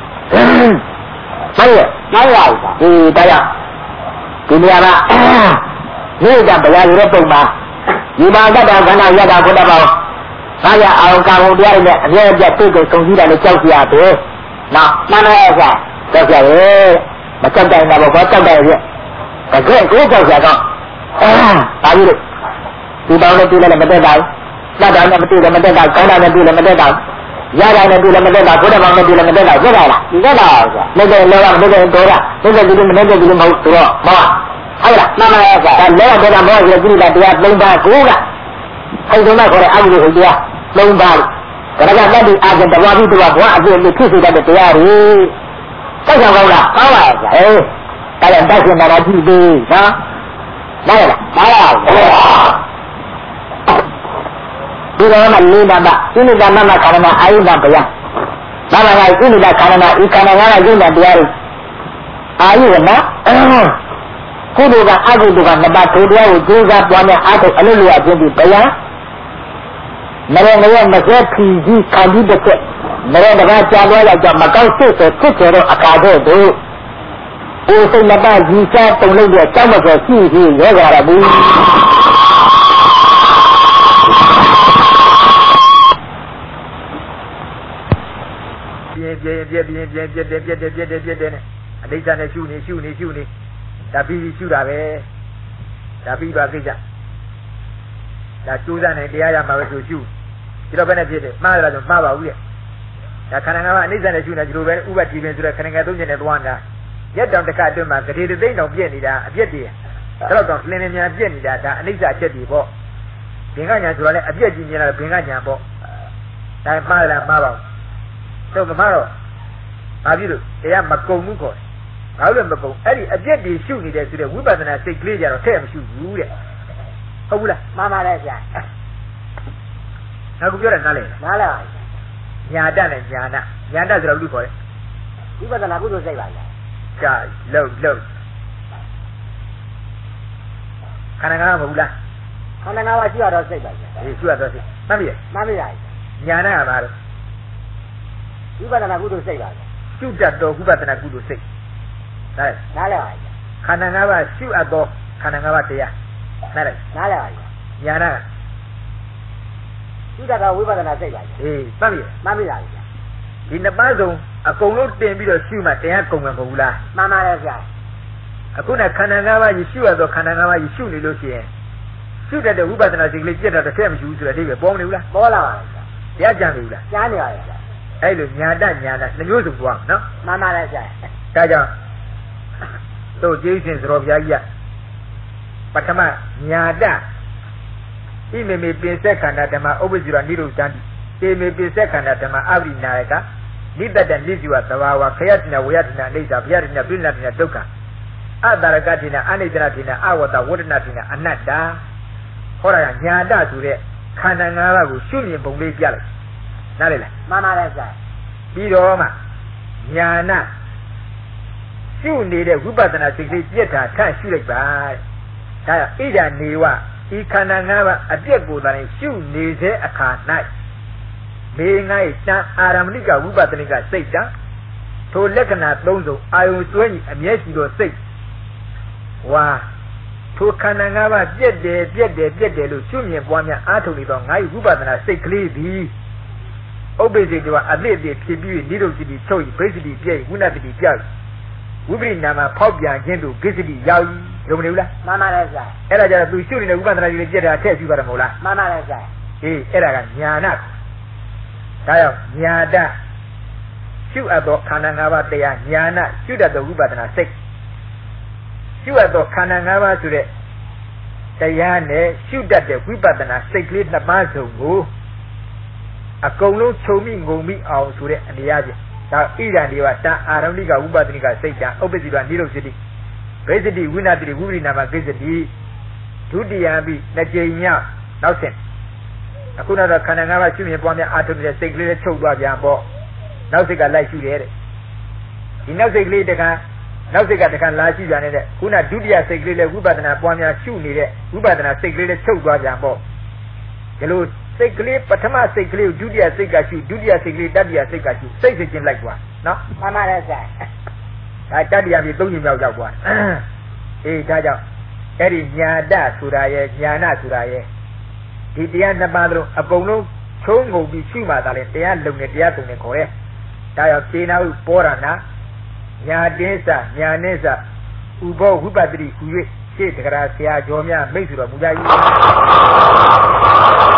မဟုတ်နိုင်ပါဘူးဒီတရားဒီနေရာကဒီကဘုရားရဲ့ပုံမှာဒီမှာတတ်တာခန္ဓာရတာဘုရားပေါင်းဘာရအောင်ကာဝုတရားတွေနဲ့အမြဲပြတ်တွေ့ကိုစုံစည်းတာလည်းကြောက်ကြရတယ်နော်မှန်ပါရဲ့ကြောက်ကြရဲ့မကြောက်တိုင်းတော့ဘောကြောက်တယ်ရဲ့တကယ်ကိုကြောက်ကြတော့ဘာလို့ဒီပေါင်းနဲ့တွေ့လည်းမတက်တာဘူးတတ်တာနဲ့မတွေ့လည်းမတက်တာခန္ဓာနဲ့တွေ့လည်းမတက်တာရတာနဲ့တွေ့လည်းမတက်တာဘုရားပေါင်းနဲ့တွေ့လည်းမတက်တာဖြစ်တာလားဒီတက်တာဆိုလက်တယ်လောကမတက်တယ်တော့တာတက်တယ်ဒီလိုမတက်တယ်ဒီလိုမဟုတ်ဆိုတော့မဟုတ်လားမှန်ပါရဲ့ဒါလောကမောဟရဲ့ကိလေသာတရား၃ပါးကိုကအဲ့ဒီမှာခေါ်တဲ့အမှုတွေတရား၃ပါးကရကတ္တိအာဂတဝါဘိတဝဘဝအပြည့်နဲ့ဖြစ်စေတဲ့တရားတွေသိကြကောင်းလားကောင်းပါရဲ့ဒါလည်းတတ်ရှင်တာကြည့်ပြီးနော်မှန်လားမှန်ပါဒီတော့မှလေးနာမစိနိကမမခန္ဓာအာယုဏဗျာဘာမှလည်းစိနိကခန္ဓာဤခန္ဓာကယုံတဲ့တရားတွေအာယုဏကုသိုလ်ကအကုသိုလ်ကနှစ်ပါးထိုတရားကိုကြိုးစားပွားများအားထုတ်အလုပ်လုပ်အပ်ခြင်းဒီဗျာမရငရဲမစဲဖြီးကြီးခံပြီးတစ်ချက်မရတကားကြာသွားတော့မကောက်စစ်ဆိုဖြစ်ကြတော့အခါတဲ့တို့အိုစိတ်နှစ်ပါးကြီးစားတုံလို့တဲ့ကြောက်မစေရှိရှိရဲကြရဘူးပြင်းနဲ့အဋ္ဌနဲ့ရှုနေဒါပြီးရှုတာပဲဒါပြီးပါသိကြဒါကျိုးစားနေတရားရမှာပဲဆိုရှုဒီတော့ဘယ်နဲ့ဖြစ်တယ်မှားရတာဆိုမှားပါဘူးရဲ့ဒါခန္ဓာငါးပါးအဋ္ဌနဲ့ရှုနေဒီလိုပဲဥပတိပင်ဆိုတဲ့ခန္ဓာငါးသုံးချက်နဲ့သွားနေတာရက်တောင်တစ်ခါအတွင်းမှာဂရေသိမ့်တောင်ပြည့်နေတာအပြည့်တည်းဒါတော့လင်းလင်းမြန်ပြည့်နေတာဒါအဋ္ဌချက်တည်းပေါ့ဘင်္ဂညာဆိုတာလည်းအပြည့်ကြီးနေတာဘင်္ဂညာပေါ့ဒါမှားလားမှားပါဘူးတော့မှားတော့ဘာဖြစ်လို့တရားမကုံမှုခေါ်ဘာလို့မကုံအဲ့ဒီအပြည့်တည်းရှုနေတယ်ဆိုတဲ့ဝိပဿနာစိတ်ကလေးကြတော့ထဲ့မရှုဘူးတဲ့ဟုတ်ဘူးလားမှန်ပါတယ်ဗျာနောက်ပြောတယ်နားလဲနားလဲညာတနဲ့ညာတဆိုတော့ဘုခေါ်တယ်ဝိပဿနာကုသိုလ်စိတ်ပါလားကြာလုံခန္ဓာငါးမဟုတ်လားခန္ဓာငါးပါးရှိရတော့စိတ်ပါဗျာရှိရတော့စိတ်မှန်ပြီညာတကဘာလို့ဝိပဿနာကုသိုလ်စိတ်ပါဗျာ shoot at the Hubatana Guru say. Nala. Kananga shoot at the Kananga. Nala. Yana. You got a woman and I say, Mammy. In the bazo, a colo ten be a shoe at the Akomabula. Mamma, Akuna Kananga, you shoot at the Kananga, you shoot Lucian. Shoot at the Hubatana, you get at the same shoes to a day of Bonula. Bola. Yajanula. January. I look Yana, the news of one, no? Mamma, Kaja. So Jason's Robia. Patama, Nyada. He may be second at my overzero needle dandy. He may be second at my Avi Naga. Neither than this you at the Wawa, Kayatina, Wayatina, Lisa, Yarina, Brinatina, Doka. Adaragatina, Anidratina, Awata, Waternatina, Anada. Hora, Nyada to the Kananga, who shoot him from Lake Yellow. Nalila. Mamma, Bidoma. Nyana. Soon need a Hubatana to get yeta, can't shoot it by. Ida Niwa. He can never a dear good than a shoe needs a car night. Being I Aramliga, Wubatanica, say that. To Lekana Lonzo, I was 20 and yes, you will say. Wah, to Kananga, dead, Lucian, Wanya, Atolidon, I Wubatana, say clearly. Obviously, you are a lady, TB, little to be toy, basically, Jay, would not be judged. Wubri Nama, Pobia, Gendo, Gisity, Yawi. Mamma, era tu shooting a woman that you get a test you got a mola. Mamma, Era Yana. Yada. Shoot at the Kananga, they are Yana, shoot at the Rubatana 6. Shoot at the Kananga to the Diane, shoot at the Rubatana 6 lit the Mazo go. A colo show me go me out to the and the Asia. Now, either you are Aramiga Ubatanica, say that, opposite on Little City. Basically, we not the Wuri Nama Gizzy, Tudi, Najaya, Nausen. Akuna the Kananga shooting upon the art of the sacred Choba. Now they got like you there. He now they later can, now they got the can last you and it. Kuna Dudia sacred Wubatana Pamia shoe needed, Wubatana sacred Choba. Hello, sacred Patama sacred, Dudia Sagashi, Dudia sacred, Dadia Sagashi, say it like one. No, Mamma, I tell you, I'm talking about one. Eh, Taja, Eddie Yada Suraye, Yana Suraye. Tidiana Madro, Abono, Chongo, Bishuma, Tian, Lumetiato, Nicoe. Taya Pina, Porana, Yadesa, Yanesa, Ubo, Hubadri, Gracia, Jomia, Mesura, Mudai.